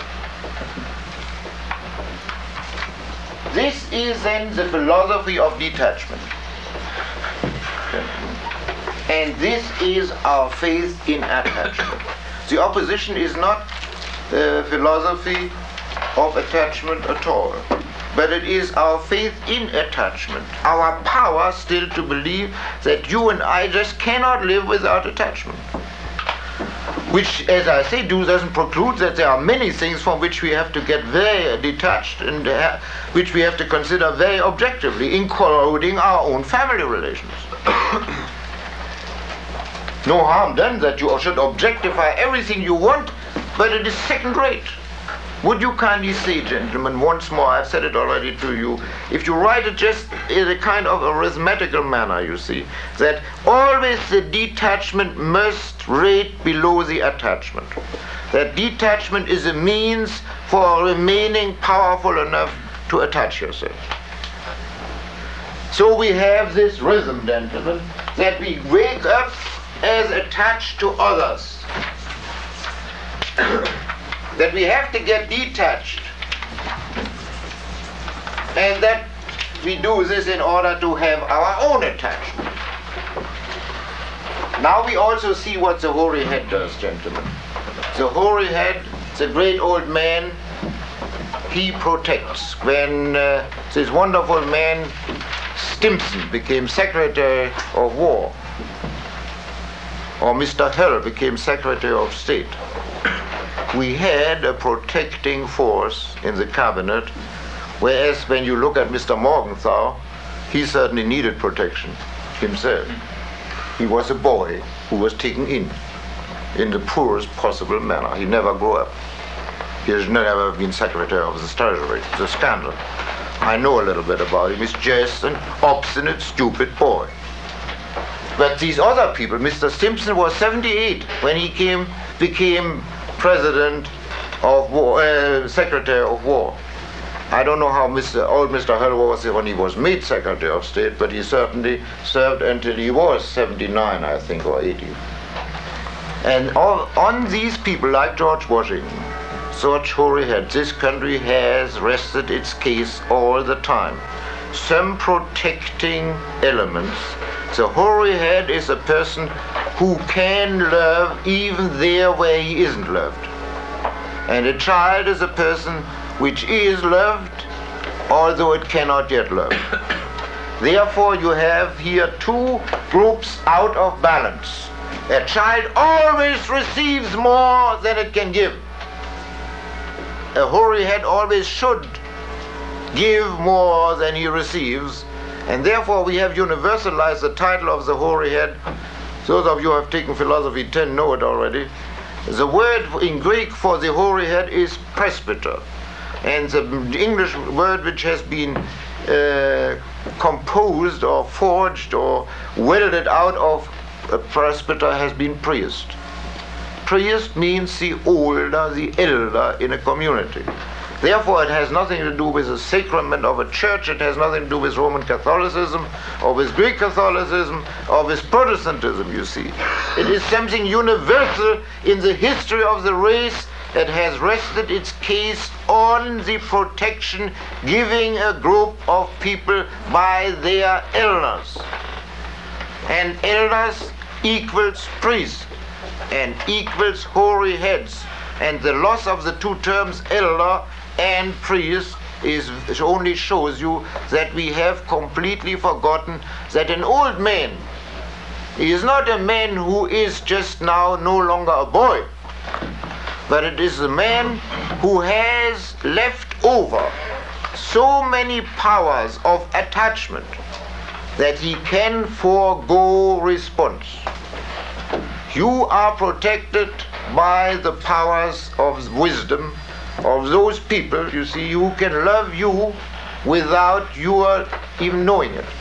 This is then the philosophy of detachment. And this is our faith in attachment. The opposition is not the philosophy of attachment at all, but it is our faith in attachment, our power still to believe that you and I just cannot live without attachment. Which, as I say, do doesn't preclude that there are many things from which we have to get very detached and uh, which we have to consider very objectively, including our own family relations. No harm done that you should objectify everything you want, but it is second rate. Would you kindly say, gentlemen, once more, I've said it already to you, if you write it just in a kind of arithmetical manner, you see, that always the detachment must rate below the attachment. That detachment is a means for remaining powerful enough to attach yourself. So we have this rhythm, gentlemen, that we wake up as attached to others. That we have to get detached, and that we do this in order to have our own attachment. Now we also see what the hoary head does, gentlemen. The hoary head, the great old man, he protects. When uh, this wonderful man Stimson became Secretary of War, or Mister Hill became Secretary of State, we had a protecting force in the cabinet, whereas when you look at Mister Morgenthau, he certainly needed protection himself. He was a boy who was taken in, in the poorest possible manner. He never grew up. He has never been Secretary of the Treasury. It's a scandal. I know a little bit about him. He's just an obstinate, stupid boy. But these other people, Mister Stimson was seventy-eight when he came, became President of War, uh, Secretary of War. I don't know how Mister old Mister Hill was when he was made Secretary of State, but he certainly served until he was seventy-nine, I think, or eighty. And all, on these people, like George Washington, such hoary heads, this country has rested its case all the time. Some protecting elements. The hoary head is a person who can love even there where he isn't loved. And a child is a person which is loved, although it cannot yet love. Therefore, you have here two groups out of balance. A child always receives more than it can give. A hoary head always should give more than he receives. And therefore we have universalized the title of the hoary head. Those of you who have taken philosophy ten know it already. The word in Greek for the hoary head is presbyter. And the English word which has been uh, composed or forged or welded out of a presbyter has been priest. Priest means the older, the elder in a community. Therefore, it has nothing to do with the sacrament of a church. It has nothing to do with Roman Catholicism or with Greek Catholicism or with Protestantism, you see. It is something universal in the history of the race that has rested its case on the protection giving a group of people by their elders. And elders equals priests and equals hoary heads. And the loss of the two terms elder and priest is only shows you that we have completely forgotten that an old man is not a man who is just now no longer a boy, but it is a man who has left over so many powers of attachment that he can forego response. You are protected by the powers of wisdom of those people, you see, who can love you without your even knowing it.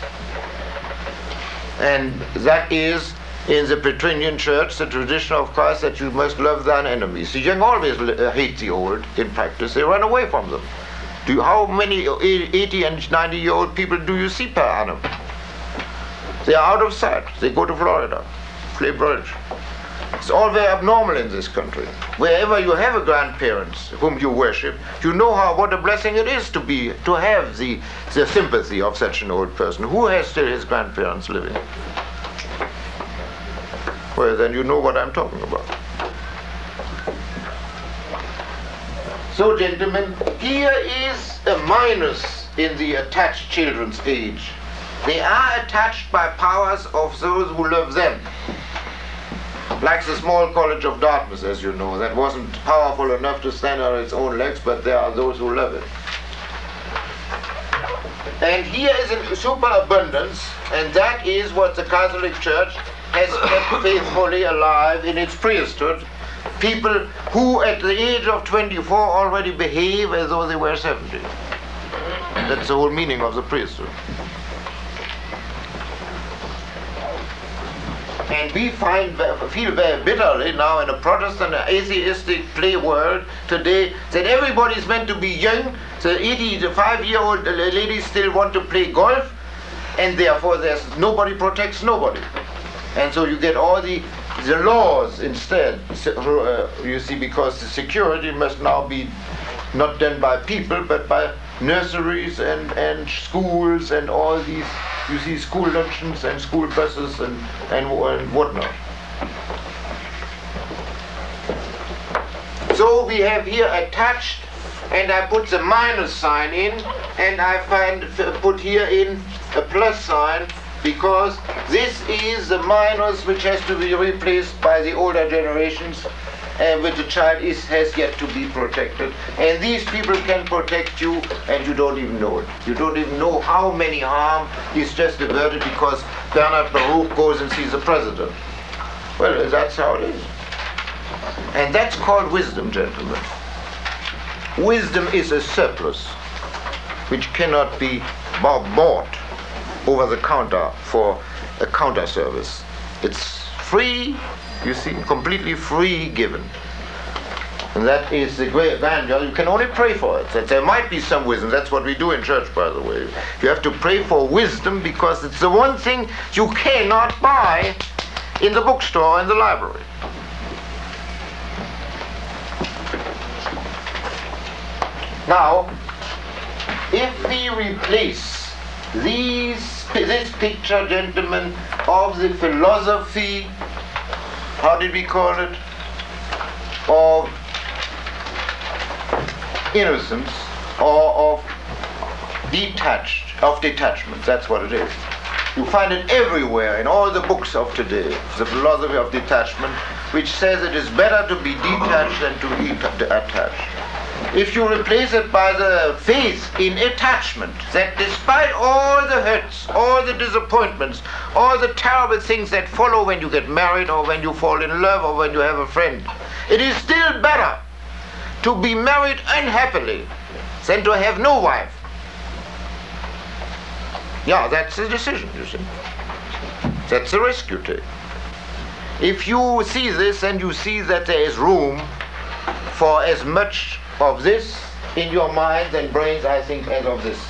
And that is, in the Petrinian Church, the tradition of Christ that you must love thine enemies. The young always hate the old. In practice, they run away from them. Do you, how many eighty and ninety year old people do you see per annum? They are out of sight. They go to Florida, play bridge. It's all very abnormal in this country. Wherever you have a grandparents whom you worship, you know how what a blessing it is to be to have the, the sympathy of such an old person. Who has still his grandparents living? Well, then you know what I'm talking about. So, gentlemen, here is a minus in the attached children's age. They are attached by powers of those who love them. Like the small college of Dartmouth, as you know, that wasn't powerful enough to stand on its own legs, but there are those who love it. And here is a superabundance, and that is what the Catholic Church has kept faithfully alive in its priesthood. People who at the age of twenty-four already behave as though they were seventy. That's the whole meaning of the priesthood. And we find, feel very bitterly now in a Protestant atheistic play world today that everybody is meant to be young. The eighty-five-year-old ladies still want to play golf, and therefore there's nobody protects nobody. And so you get all the the laws instead. Uh, you see, because the security must now be not done by people, but by nurseries and and schools and all these. You see school luncheons and school buses and, and, and whatnot. So we have here attached, and I put the minus sign in, and I find put here in a plus sign, because this is the minus which has to be replaced by the older generations, and which the child is has yet to be protected. And these people can protect you, and you don't even know it. You don't even know how many harm is just averted because Bernard Baruch goes and sees the president. Well, that's how it is. And that's called wisdom, gentlemen. Wisdom is a surplus which cannot be bought over the counter for a counter service. It's free, you see, completely free given. And that is the great grandeur. You can only pray for it. That there might be some wisdom. That's what we do in church, by the way. You have to pray for wisdom because it's the one thing you cannot buy in the bookstore or in the library. Now, if we replace these, this picture, gentlemen, of the philosophy, how did we call it, of innocence, or of detached, of detachment, that's what it is. You find it everywhere in all the books of today, the philosophy of detachment, which says it is better to be detached than to be attached. If you replace it by the faith in attachment, that despite all the hurts, all the disappointments, all the terrible things that follow when you get married or when you fall in love or when you have a friend, It is still better to be married unhappily than to have no wife. Yeah, that's the decision, you see. That's the risk you take. If you see this and you see that there is room for as much of this in your mind and brains, I think, as of this.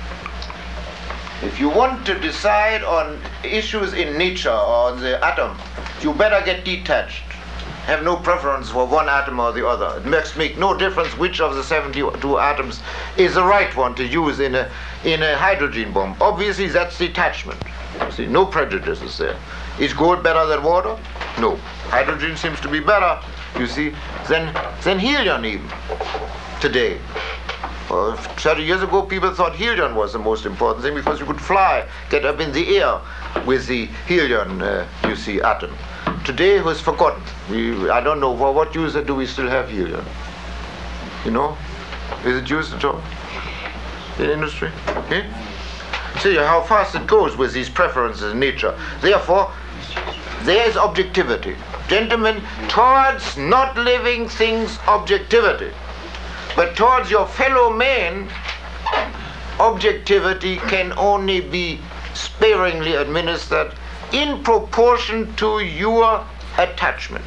If you want to decide on issues in nature or on the atom, you better get detached. Have no preference for one atom or the other. It must make no difference which of the seventy-two atoms is the right one to use in a, in a hydrogen bomb. Obviously, that's detachment. See, no prejudices there. Is gold better than water? No. Hydrogen seems to be better, you see, than, than helium even today. Uh, thirty years ago, people thought helium was the most important thing because you could fly, get up in the air with the helium, uh, you see, atom. Today it was forgotten. We, I don't know, for what use do we still have helium? You know? Is it used at all in industry? Okay? See how fast it goes with these preferences in nature. Therefore, there is objectivity. Gentlemen, towards not living things, objectivity. But towards your fellow man, objectivity can only be sparingly administered in proportion to your attachment.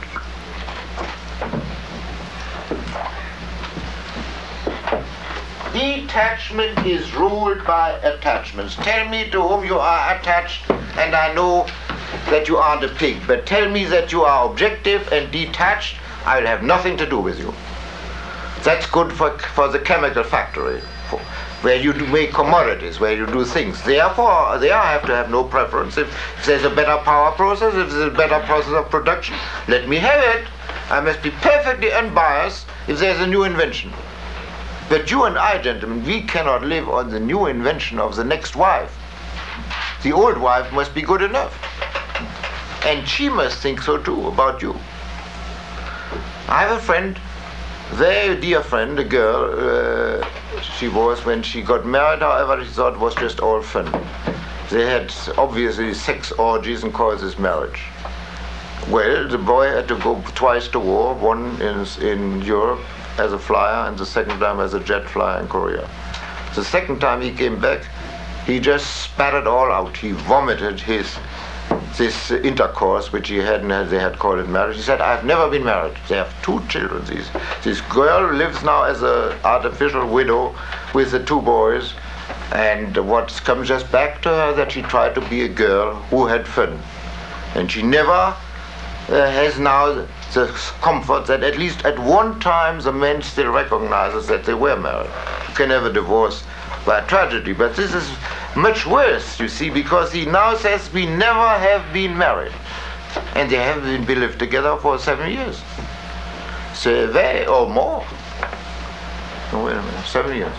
Detachment is ruled by attachments. Tell me to whom you are attached, and I know that you aren't a pig. But tell me that you are objective and detached, I'll have nothing to do with you. That's good for, for the chemical factory, for, where you do make commodities, where you do things. Therefore, there I have to have no preference. If, if there's a better power process, if there's a better process of production, let me have it. I must be perfectly unbiased if there's a new invention. But you and I, gentlemen, we cannot live on the new invention of the next wife. The old wife must be good enough. And she must think so too about you. I have a friend, very dear friend, a girl, uh, she was, when she got married, however, she thought it was just all fun. They had obviously sex orgies and called this marriage. Well, the boy had to go twice to war, one in, in Europe as a flyer and the second time as a jet flyer in Korea. The second time he came back, he just spat it all out. He vomited his this intercourse which he had, and they had called it marriage. He said, I've never been married. They have two children. These, this girl lives now as an artificial widow with the two boys, and what comes just back to her that she tried to be a girl who had fun. And she never uh, has now the comfort that at least at one time the man still recognizes that they were married. You can have a divorce by tragedy, but this is much worse, you see, because he now says we never have been married. And they have been, been lived together for seven years. So they, or more. No, wait a minute, seven years.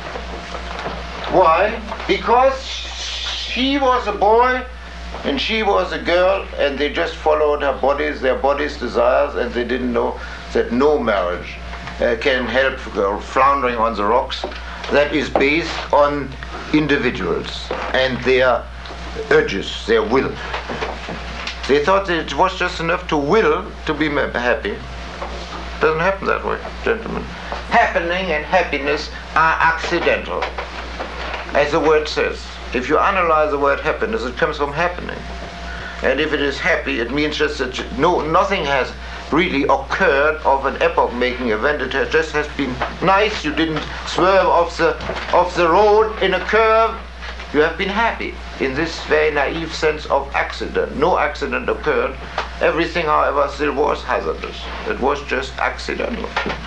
Why? Because she was a boy and she was a girl, and they just followed her bodies, their bodies' desires, and they didn't know that no marriage uh, can help uh, floundering on the rocks. That is based on individuals and their urges, their will. They thought that it was just enough to will to be happy. Doesn't happen that way, gentlemen. Happening and happiness are accidental, as the word says. If you analyze the word happiness, it comes from happening. And if it is happy, it means just that no, nothing has really occurred of an epoch-making event. It has just has been nice. You didn't swerve off the off the road in a curve. You have been happy in this very naive sense of accident. No accident occurred. Everything, however, still was hazardous. It was just accidental.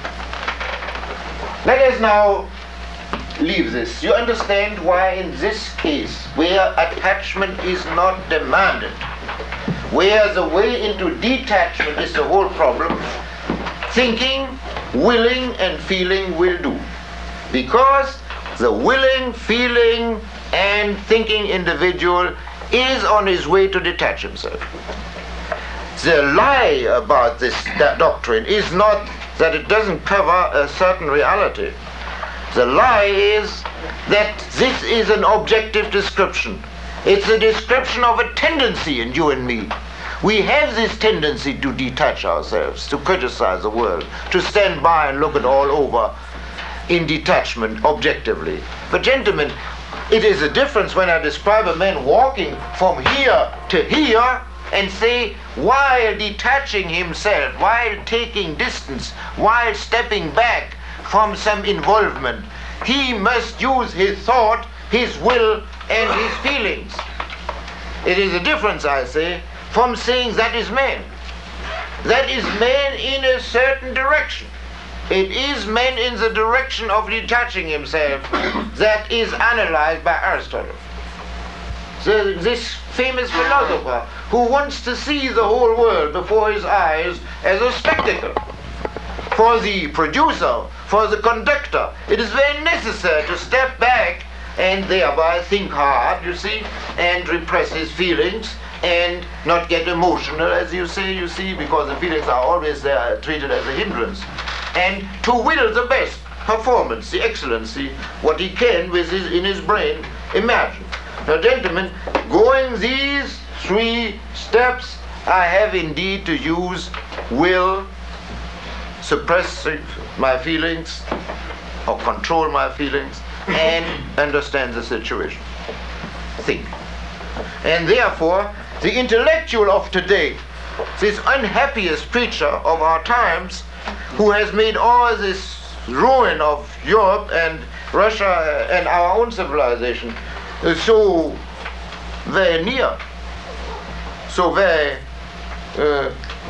Let us now leave this. You understand why in this case, where attachment is not demanded, where the way into detachment is the whole problem, thinking, willing, and feeling will do. Because the willing, feeling, and thinking individual is on his way to detach himself. The lie about this doctrine is not that it doesn't cover a certain reality. The lie is that this is an objective description. It's a description of a tendency in you and me. We have this tendency to detach ourselves, to criticize the world, to stand by and look it all over in detachment, objectively. But gentlemen, it is a difference when I describe a man walking from here to here and say, while detaching himself, while taking distance, while stepping back from some involvement, he must use his thought, his will, and his feelings. It is a difference, I say, from saying that is man. That is man in a certain direction. It is man in the direction of detaching himself that is analyzed by Aristotle. The, this famous philosopher who wants to see the whole world before his eyes as a spectacle. For the producer, for the conductor, it is very necessary to step back and thereby think hard, you see, and repress his feelings and not get emotional, as you say, you see, because the feelings are always there, treated as a hindrance. And to will the best performance, the excellency, what he can with his, in his brain imagine. Now, gentlemen, going these three steps, I have indeed to use will, suppress my feelings, or control my feelings, and understand the situation. Think. And therefore, the intellectual of today, this unhappiest preacher of our times, who has made all this ruin of Europe and Russia and our own civilization so very near, so very, uh,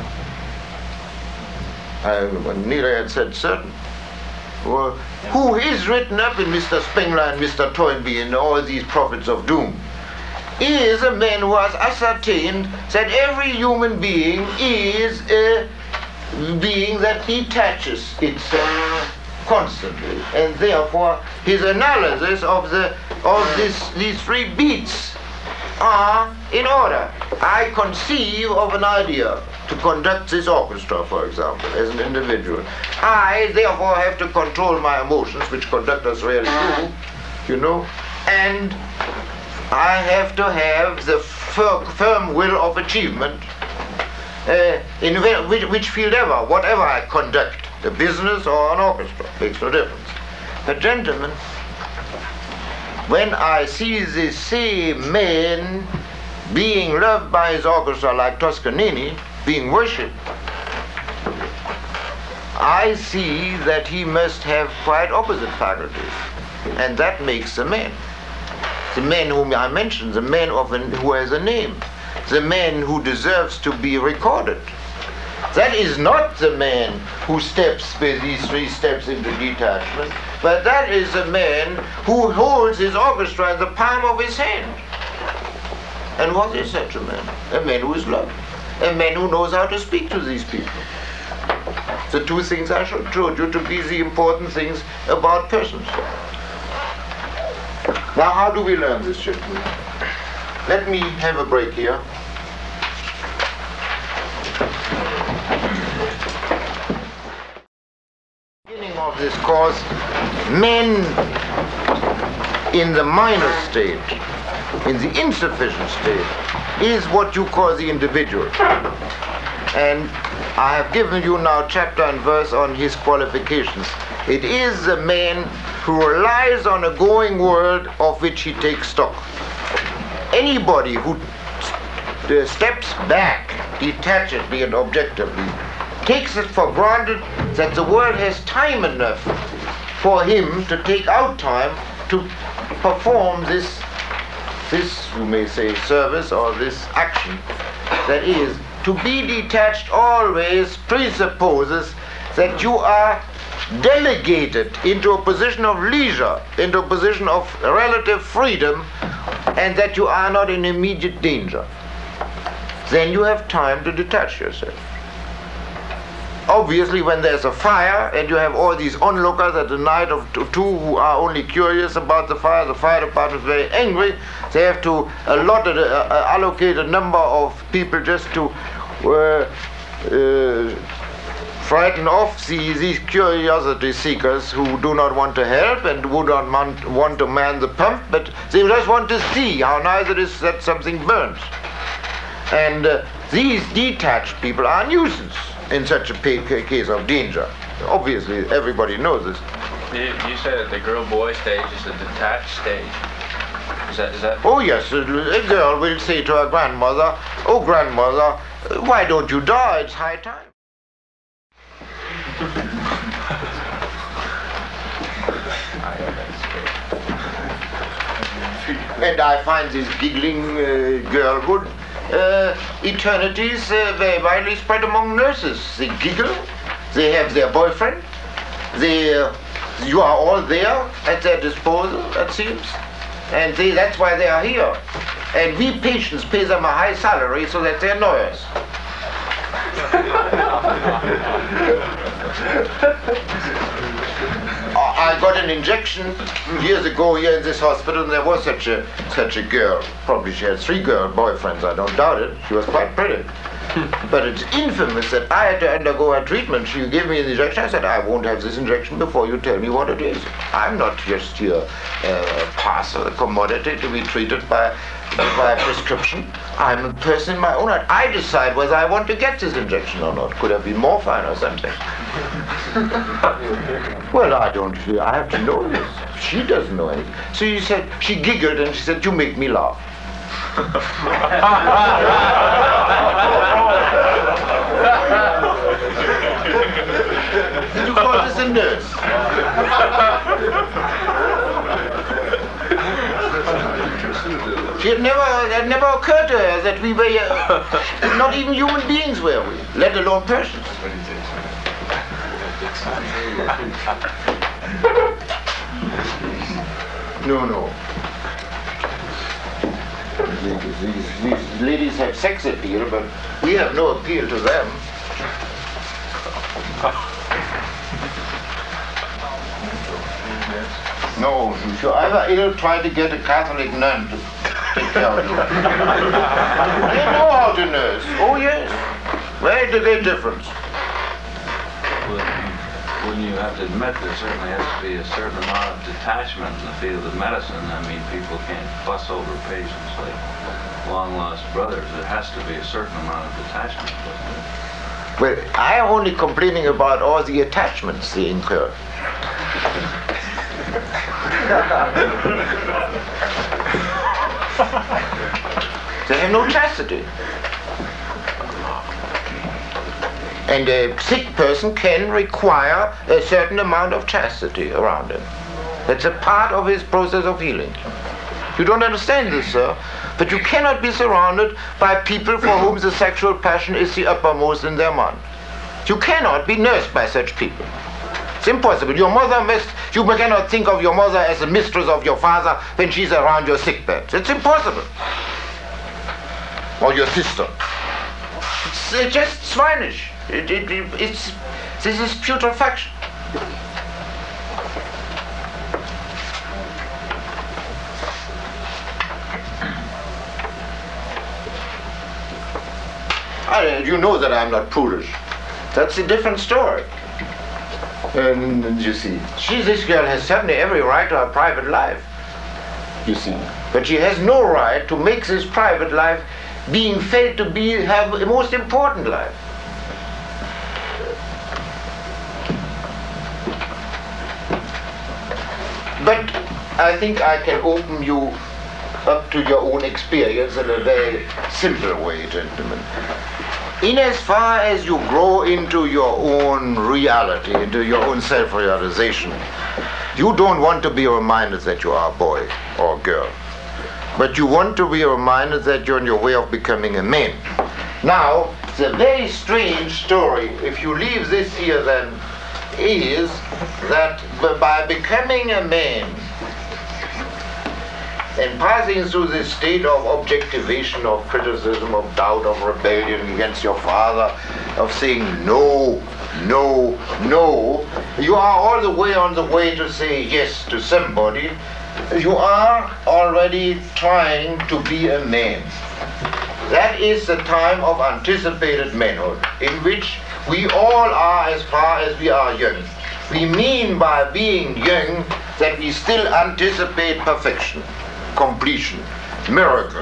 I nearly had said certain, well, who is written up in Mister Spengler and Mister Toynbee and all these prophets of doom, is a man who has ascertained that every human being is a being that detaches itself constantly, and therefore his analysis of the of this these three beats are in order. I conceive of an idea to conduct this orchestra, for example, as an individual. I therefore have to control my emotions, which conductors rarely do, you know, and I have to have the fir firm will of achievement. Uh, in which, which field ever, whatever I conduct, a business or an orchestra, makes no difference. But gentlemen, when I see this same man being loved by his orchestra like Toscanini, being worshipped, I see that he must have quite opposite faculties, and that makes the man. The man whom I mentioned, the man of an, who has a name. The man who deserves to be recorded. That is not the man who steps with these three steps into detachment, but that is a man who holds his orchestra in the palm of his hand. And what is such a man? A man who is loved. A man who knows how to speak to these people. The two things I showed you to be the important things about persons. Now, how do we learn this, gentlemen? Let me have a break here. Beginning of this course, men in the minor state, in the insufficient state, is what you call the individual. And I have given you now chapter and verse on his qualifications. It is the man who relies on a going world of which he takes stock. Anybody who st steps back detachedly and objectively takes it for granted that the world has time enough for him to take out time to perform this, this, you may say, service or this action. That is, to be detached always presupposes that you are delegated into a position of leisure, into a position of relative freedom, and that you are not in immediate danger. Then you have time to detach yourself. Obviously, when there's a fire and you have all these onlookers at the night of two who are only curious about the fire, the fire department is very angry. They have to allot a, uh, allocate a number of people just to uh, uh, frighten off the, these curiosity seekers who do not want to help and would not want, want to man the pump, but they just want to see how nice it is that something burns. And uh, these detached people are a nuisance in such a case of danger. Obviously, everybody knows this. You, you said that the girl-boy stage is a detached stage. Is that, is that? Oh, yes. A, a girl will say to her grandmother, "Oh, grandmother, why don't you die? It's high time." And I find this giggling uh, girlhood uh, eternities uh, very widely spread among nurses. They giggle, they have their boyfriend, they, uh, you are all there at their disposal, it seems, and they, that's why they are here. And we patients pay them a high salary so that they annoy us. I got an injection years ago here in this hospital, and there was such a such a girl. Probably she had three girl boyfriends, I don't doubt it. She was quite pretty. But it's infamous that I had to undergo her treatment. She gave me an injection. I said, "I won't have this injection before you tell me what it is. I'm not just your uh, parcel, a commodity to be treated by, by prescription. I'm a person in my own right. I decide whether I want to get this injection or not. Could have been morphine or something." Well, I don't, I have to know this. She doesn't know anything. So she said, she giggled and she said, "You make me laugh." You call this a nurse? She had never, it had never occurred to her that we were, uh, not even human beings were we, let alone persons. No, no. These, these, these ladies have sex appeal, but we have no appeal to them. No, if you're either ill, try to get a Catholic nun to take care of you. They know how to nurse. Oh, yes. Very great difference. Well, when you have to admit there certainly has to be a certain amount of detachment in the field of medicine. I mean, people can't fuss over patients like long-lost brothers. There has to be a certain amount of detachment, doesn't it? Well, I am only complaining about all the attachments they incur. They have no chastity. And a sick person can require a certain amount of chastity around him. That's a part of his process of healing. You don't understand this, sir, but you cannot be surrounded by people for whom the sexual passion is the uppermost in their mind. You cannot be nursed by such people. It's impossible. Your mother must, you cannot think of your mother as the mistress of your father when she's around your sick bed. It's impossible. Or your sister. It's uh, just swinish. It, it, it, it's, this is putrefaction. I, you know that I'm not prudish. That's a different story. And you see, she, this girl has certainly every right to her private life. You see. But she has no right to make this private life being felt to be her most important life. But I think I can open you up to your own experience in a very simple way, gentlemen. In as far as you grow into your own reality, into your own self-realization, you don't want to be reminded that you are a boy or a girl, but you want to be reminded that you're on your way of becoming a man. Now, it's a very strange story, if you leave this here then, is that by becoming a man and passing through this state of objectivation, of criticism, of doubt, of rebellion against your father, of saying no, no, no, you are all the way on the way to say yes to somebody. You are already trying to be a man. That is the time of anticipated manhood, in which we all are as far as we are young. We mean by being young that we still anticipate perfection, completion, miracle,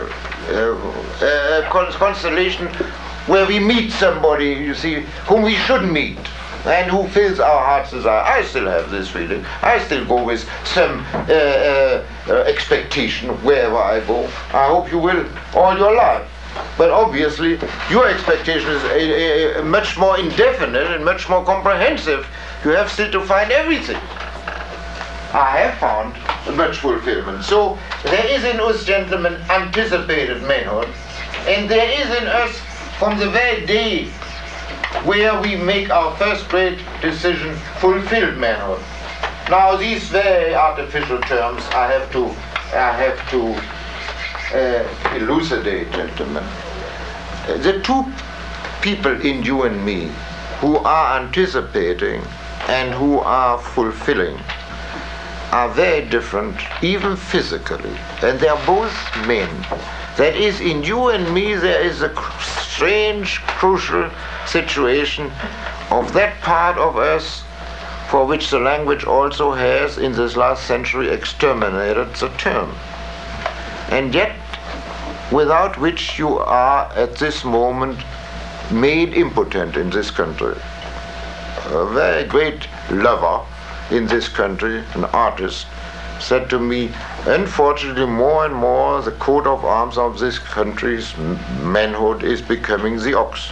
uh, uh, constellation where we meet somebody, you see, whom we should meet, and who fills our heart's desire. I still have this feeling. I still go with some uh, uh, uh, expectation wherever I go. I hope you will all your life. But obviously, your expectation is a, a, a much more indefinite and much more comprehensive. You have still to find everything. I have found much fulfillment. So there is in us, gentlemen, anticipated manhood, and there is in us, from the very day where we make our first great decision, fulfilled manhood. Now these very artificial terms I have to, I have to uh, elucidate, gentlemen. Uh, the two people in you and me who are anticipating and who are fulfilling are very different, even physically, and they are both men. That is, in you and me there is a strange, crucial situation of that part of us for which the language also has, in this last century, exterminated the term, and yet without which you are at this moment made impotent in this country. A very great lover in this country, an artist, said to me, unfortunately, more and more the coat of arms of this country's manhood is becoming the ox.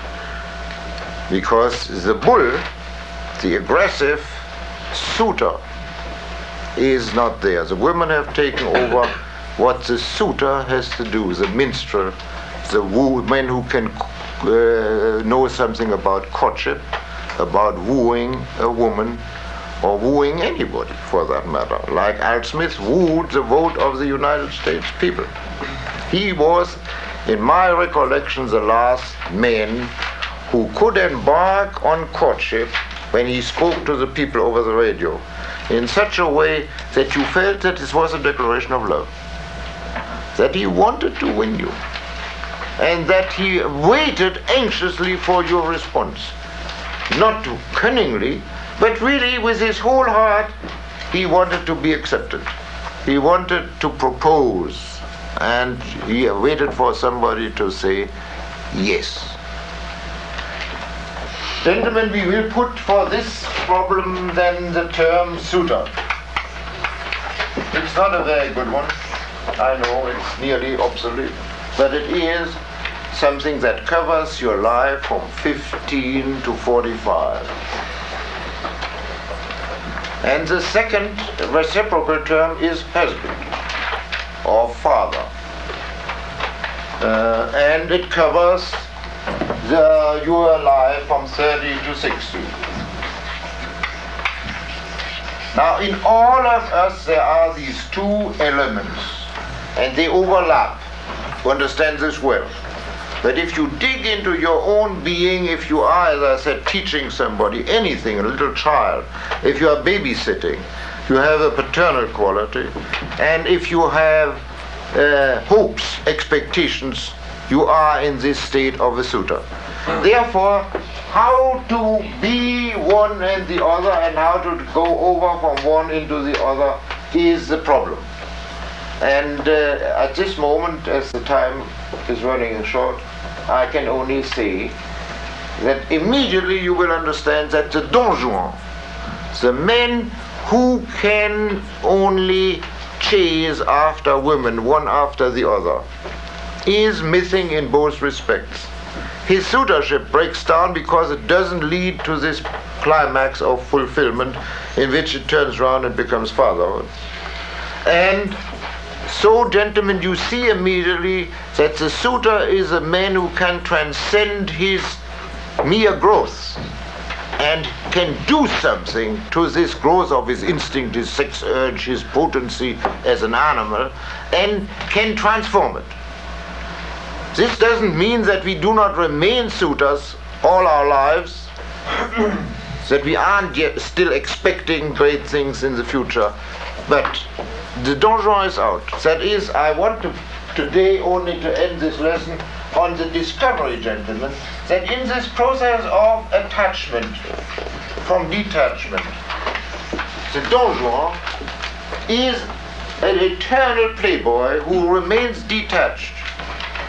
Because the bull, the aggressive suitor, is not there. The women have taken over what the suitor has to do, the minstrel, the woo, men who can uh, know something about courtship, about wooing a woman, or wooing anybody for that matter, like Al Smith wooed the vote of the United States people. He was, in my recollection, the last man who could embark on courtship when he spoke to the people over the radio in such a way that you felt that this was a declaration of love, that he wanted to win you, and that he waited anxiously for your response, not too cunningly, but really with his whole heart. He wanted to be accepted. He wanted to propose, and he waited for somebody to say yes. Gentlemen, we will put for this problem then the term suitor. It's not a very good one. I know it's nearly obsolete, but it is something that covers your life from fifteen to forty-five. And the second reciprocal term is husband or father. Uh, and it covers the, your life from thirty to sixty. Now, in all of us there are these two elements, and they overlap. You understand this well. But if you dig into your own being, if you are, as I said, teaching somebody anything, a little child, if you are babysitting, you have a paternal quality, and if you have uh, hopes, expectations, you are in this state of a suitor. Therefore, how to be one and the other and how to go over from one into the other is the problem. And uh, at this moment, as the time is running short, I can only say that immediately you will understand that the Don Juan, the men who can only chase after women one after the other, is missing in both respects. His suitorship breaks down because it doesn't lead to this climax of fulfillment in which it turns around and becomes fatherhood. And so, gentlemen, you see immediately that the suitor is a man who can transcend his mere growth and can do something to this growth of his instinct, his sex urge, his potency as an animal, and can transform it. This doesn't mean that we do not remain suitors all our lives, that we aren't yet still expecting great things in the future, but the Don Juan is out. That is, I want to today only to end this lesson on the discovery, gentlemen, that in this process of attachment from detachment, the Don Juan is an eternal playboy who remains detached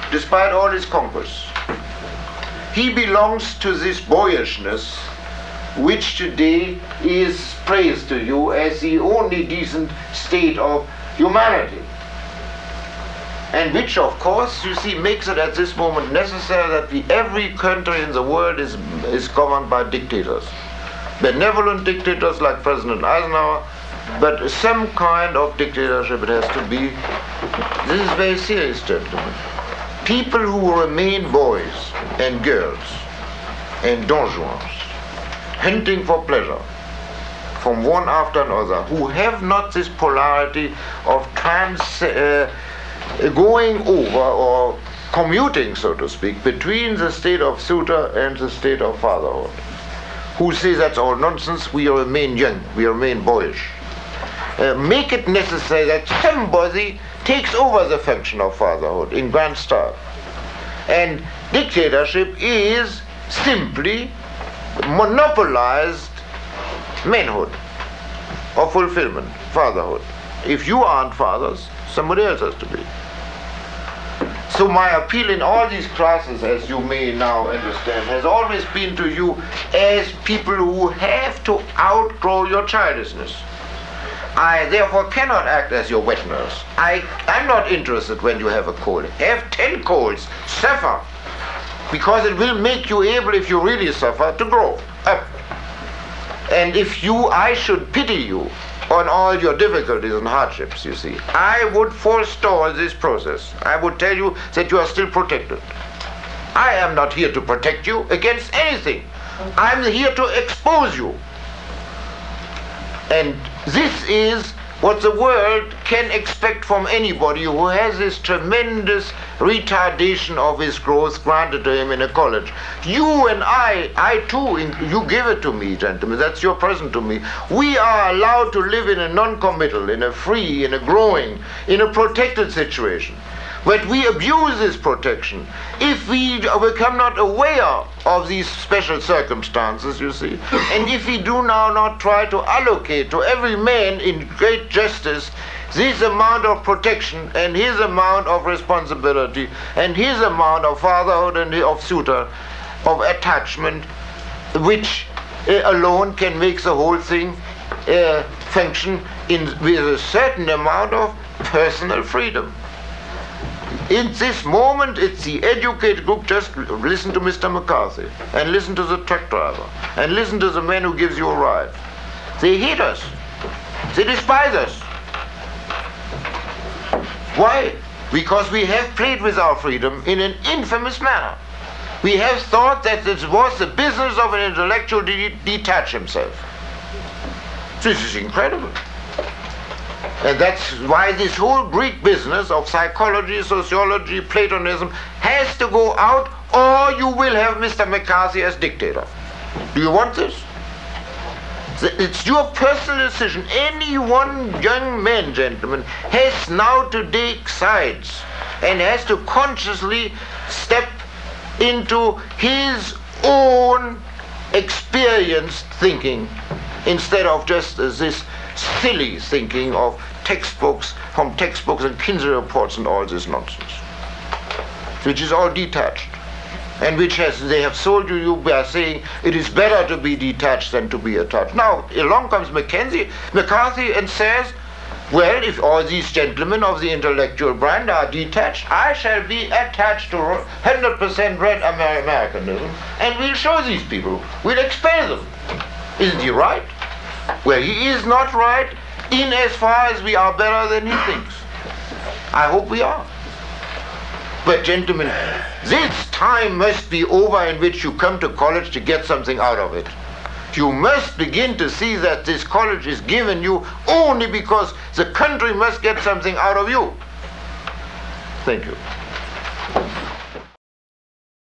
despite all his conquests. He belongs to this boyishness which today is praised to you as the only decent state of humanity. And which, of course, you see, makes it at this moment necessary that we, every country in the world is, is governed by dictators. Benevolent dictators like President Eisenhower, but some kind of dictatorship it has to be. This is very serious, gentlemen. People who remain boys and girls and donjons, hunting for pleasure from one after another, who have not this polarity of trans, uh, going over or commuting, so to speak, between the state of suitor and the state of fatherhood, who say that's all nonsense, we remain young, we remain boyish. Uh, make it necessary that somebody takes over the function of fatherhood in grand style. And dictatorship is simply monopolized manhood or fulfillment, fatherhood. If you aren't fathers, somebody else has to be. So my appeal in all these classes, as you may now understand, has always been to you as people who have to outgrow your childishness. I therefore cannot act as your wet nurse. I, I'm not interested when you have a cold. Have ten colds, suffer, because it will make you able, if you really suffer, to grow up. And if you, I should pity you on all your difficulties and hardships, you see. I would forestall this process. I would tell you that you are still protected. I am not here to protect you against anything. I'm here to expose you. And this is what the world can expect from anybody who has this tremendous retardation of his growth granted to him in a college. You and I, I too, you give it to me, gentlemen, that's your present to me. We are allowed to live in a non-committal, in a free, in a growing, in a protected situation. But we abuse this protection if we become not aware of these special circumstances, you see, and if we do now not try to allocate to every man in great justice this amount of protection and his amount of responsibility and his amount of fatherhood and of suitor, of attachment, which uh, alone can make the whole thing uh, function in, with a certain amount of personal freedom. In this moment, it's the educated group. Just listen to Mister McCarthy, and listen to the truck driver, and listen to the man who gives you a ride. They hate us. They despise us. Why? Because we have played with our freedom in an infamous manner. We have thought that it was the business of an intellectual to de- detach himself. This is incredible. And that's why this whole Greek business of psychology, sociology, Platonism has to go out, or you will have Mister McCarthy as dictator. Do you want this? It's your personal decision. Any one young man, gentlemen, has now to take sides and has to consciously step into his own experienced thinking instead of just uh, this silly thinking of textbooks, from textbooks and Kinsey reports and all this nonsense, which is all detached, and which has, they have sold you, you by saying it is better to be detached than to be attached. Now, along comes Mackenzie, McCarthy and says, well, if all these gentlemen of the intellectual brand are detached, I shall be attached to one hundred percent red Amer- Americanism, and we'll show these people, we'll expel them. Isn't he right? Well, he is not right in as far as we are better than he thinks. I hope we are. But gentlemen, this time must be over in which you come to college to get something out of it. You must begin to see that this college is given you only because the country must get something out of you. Thank you.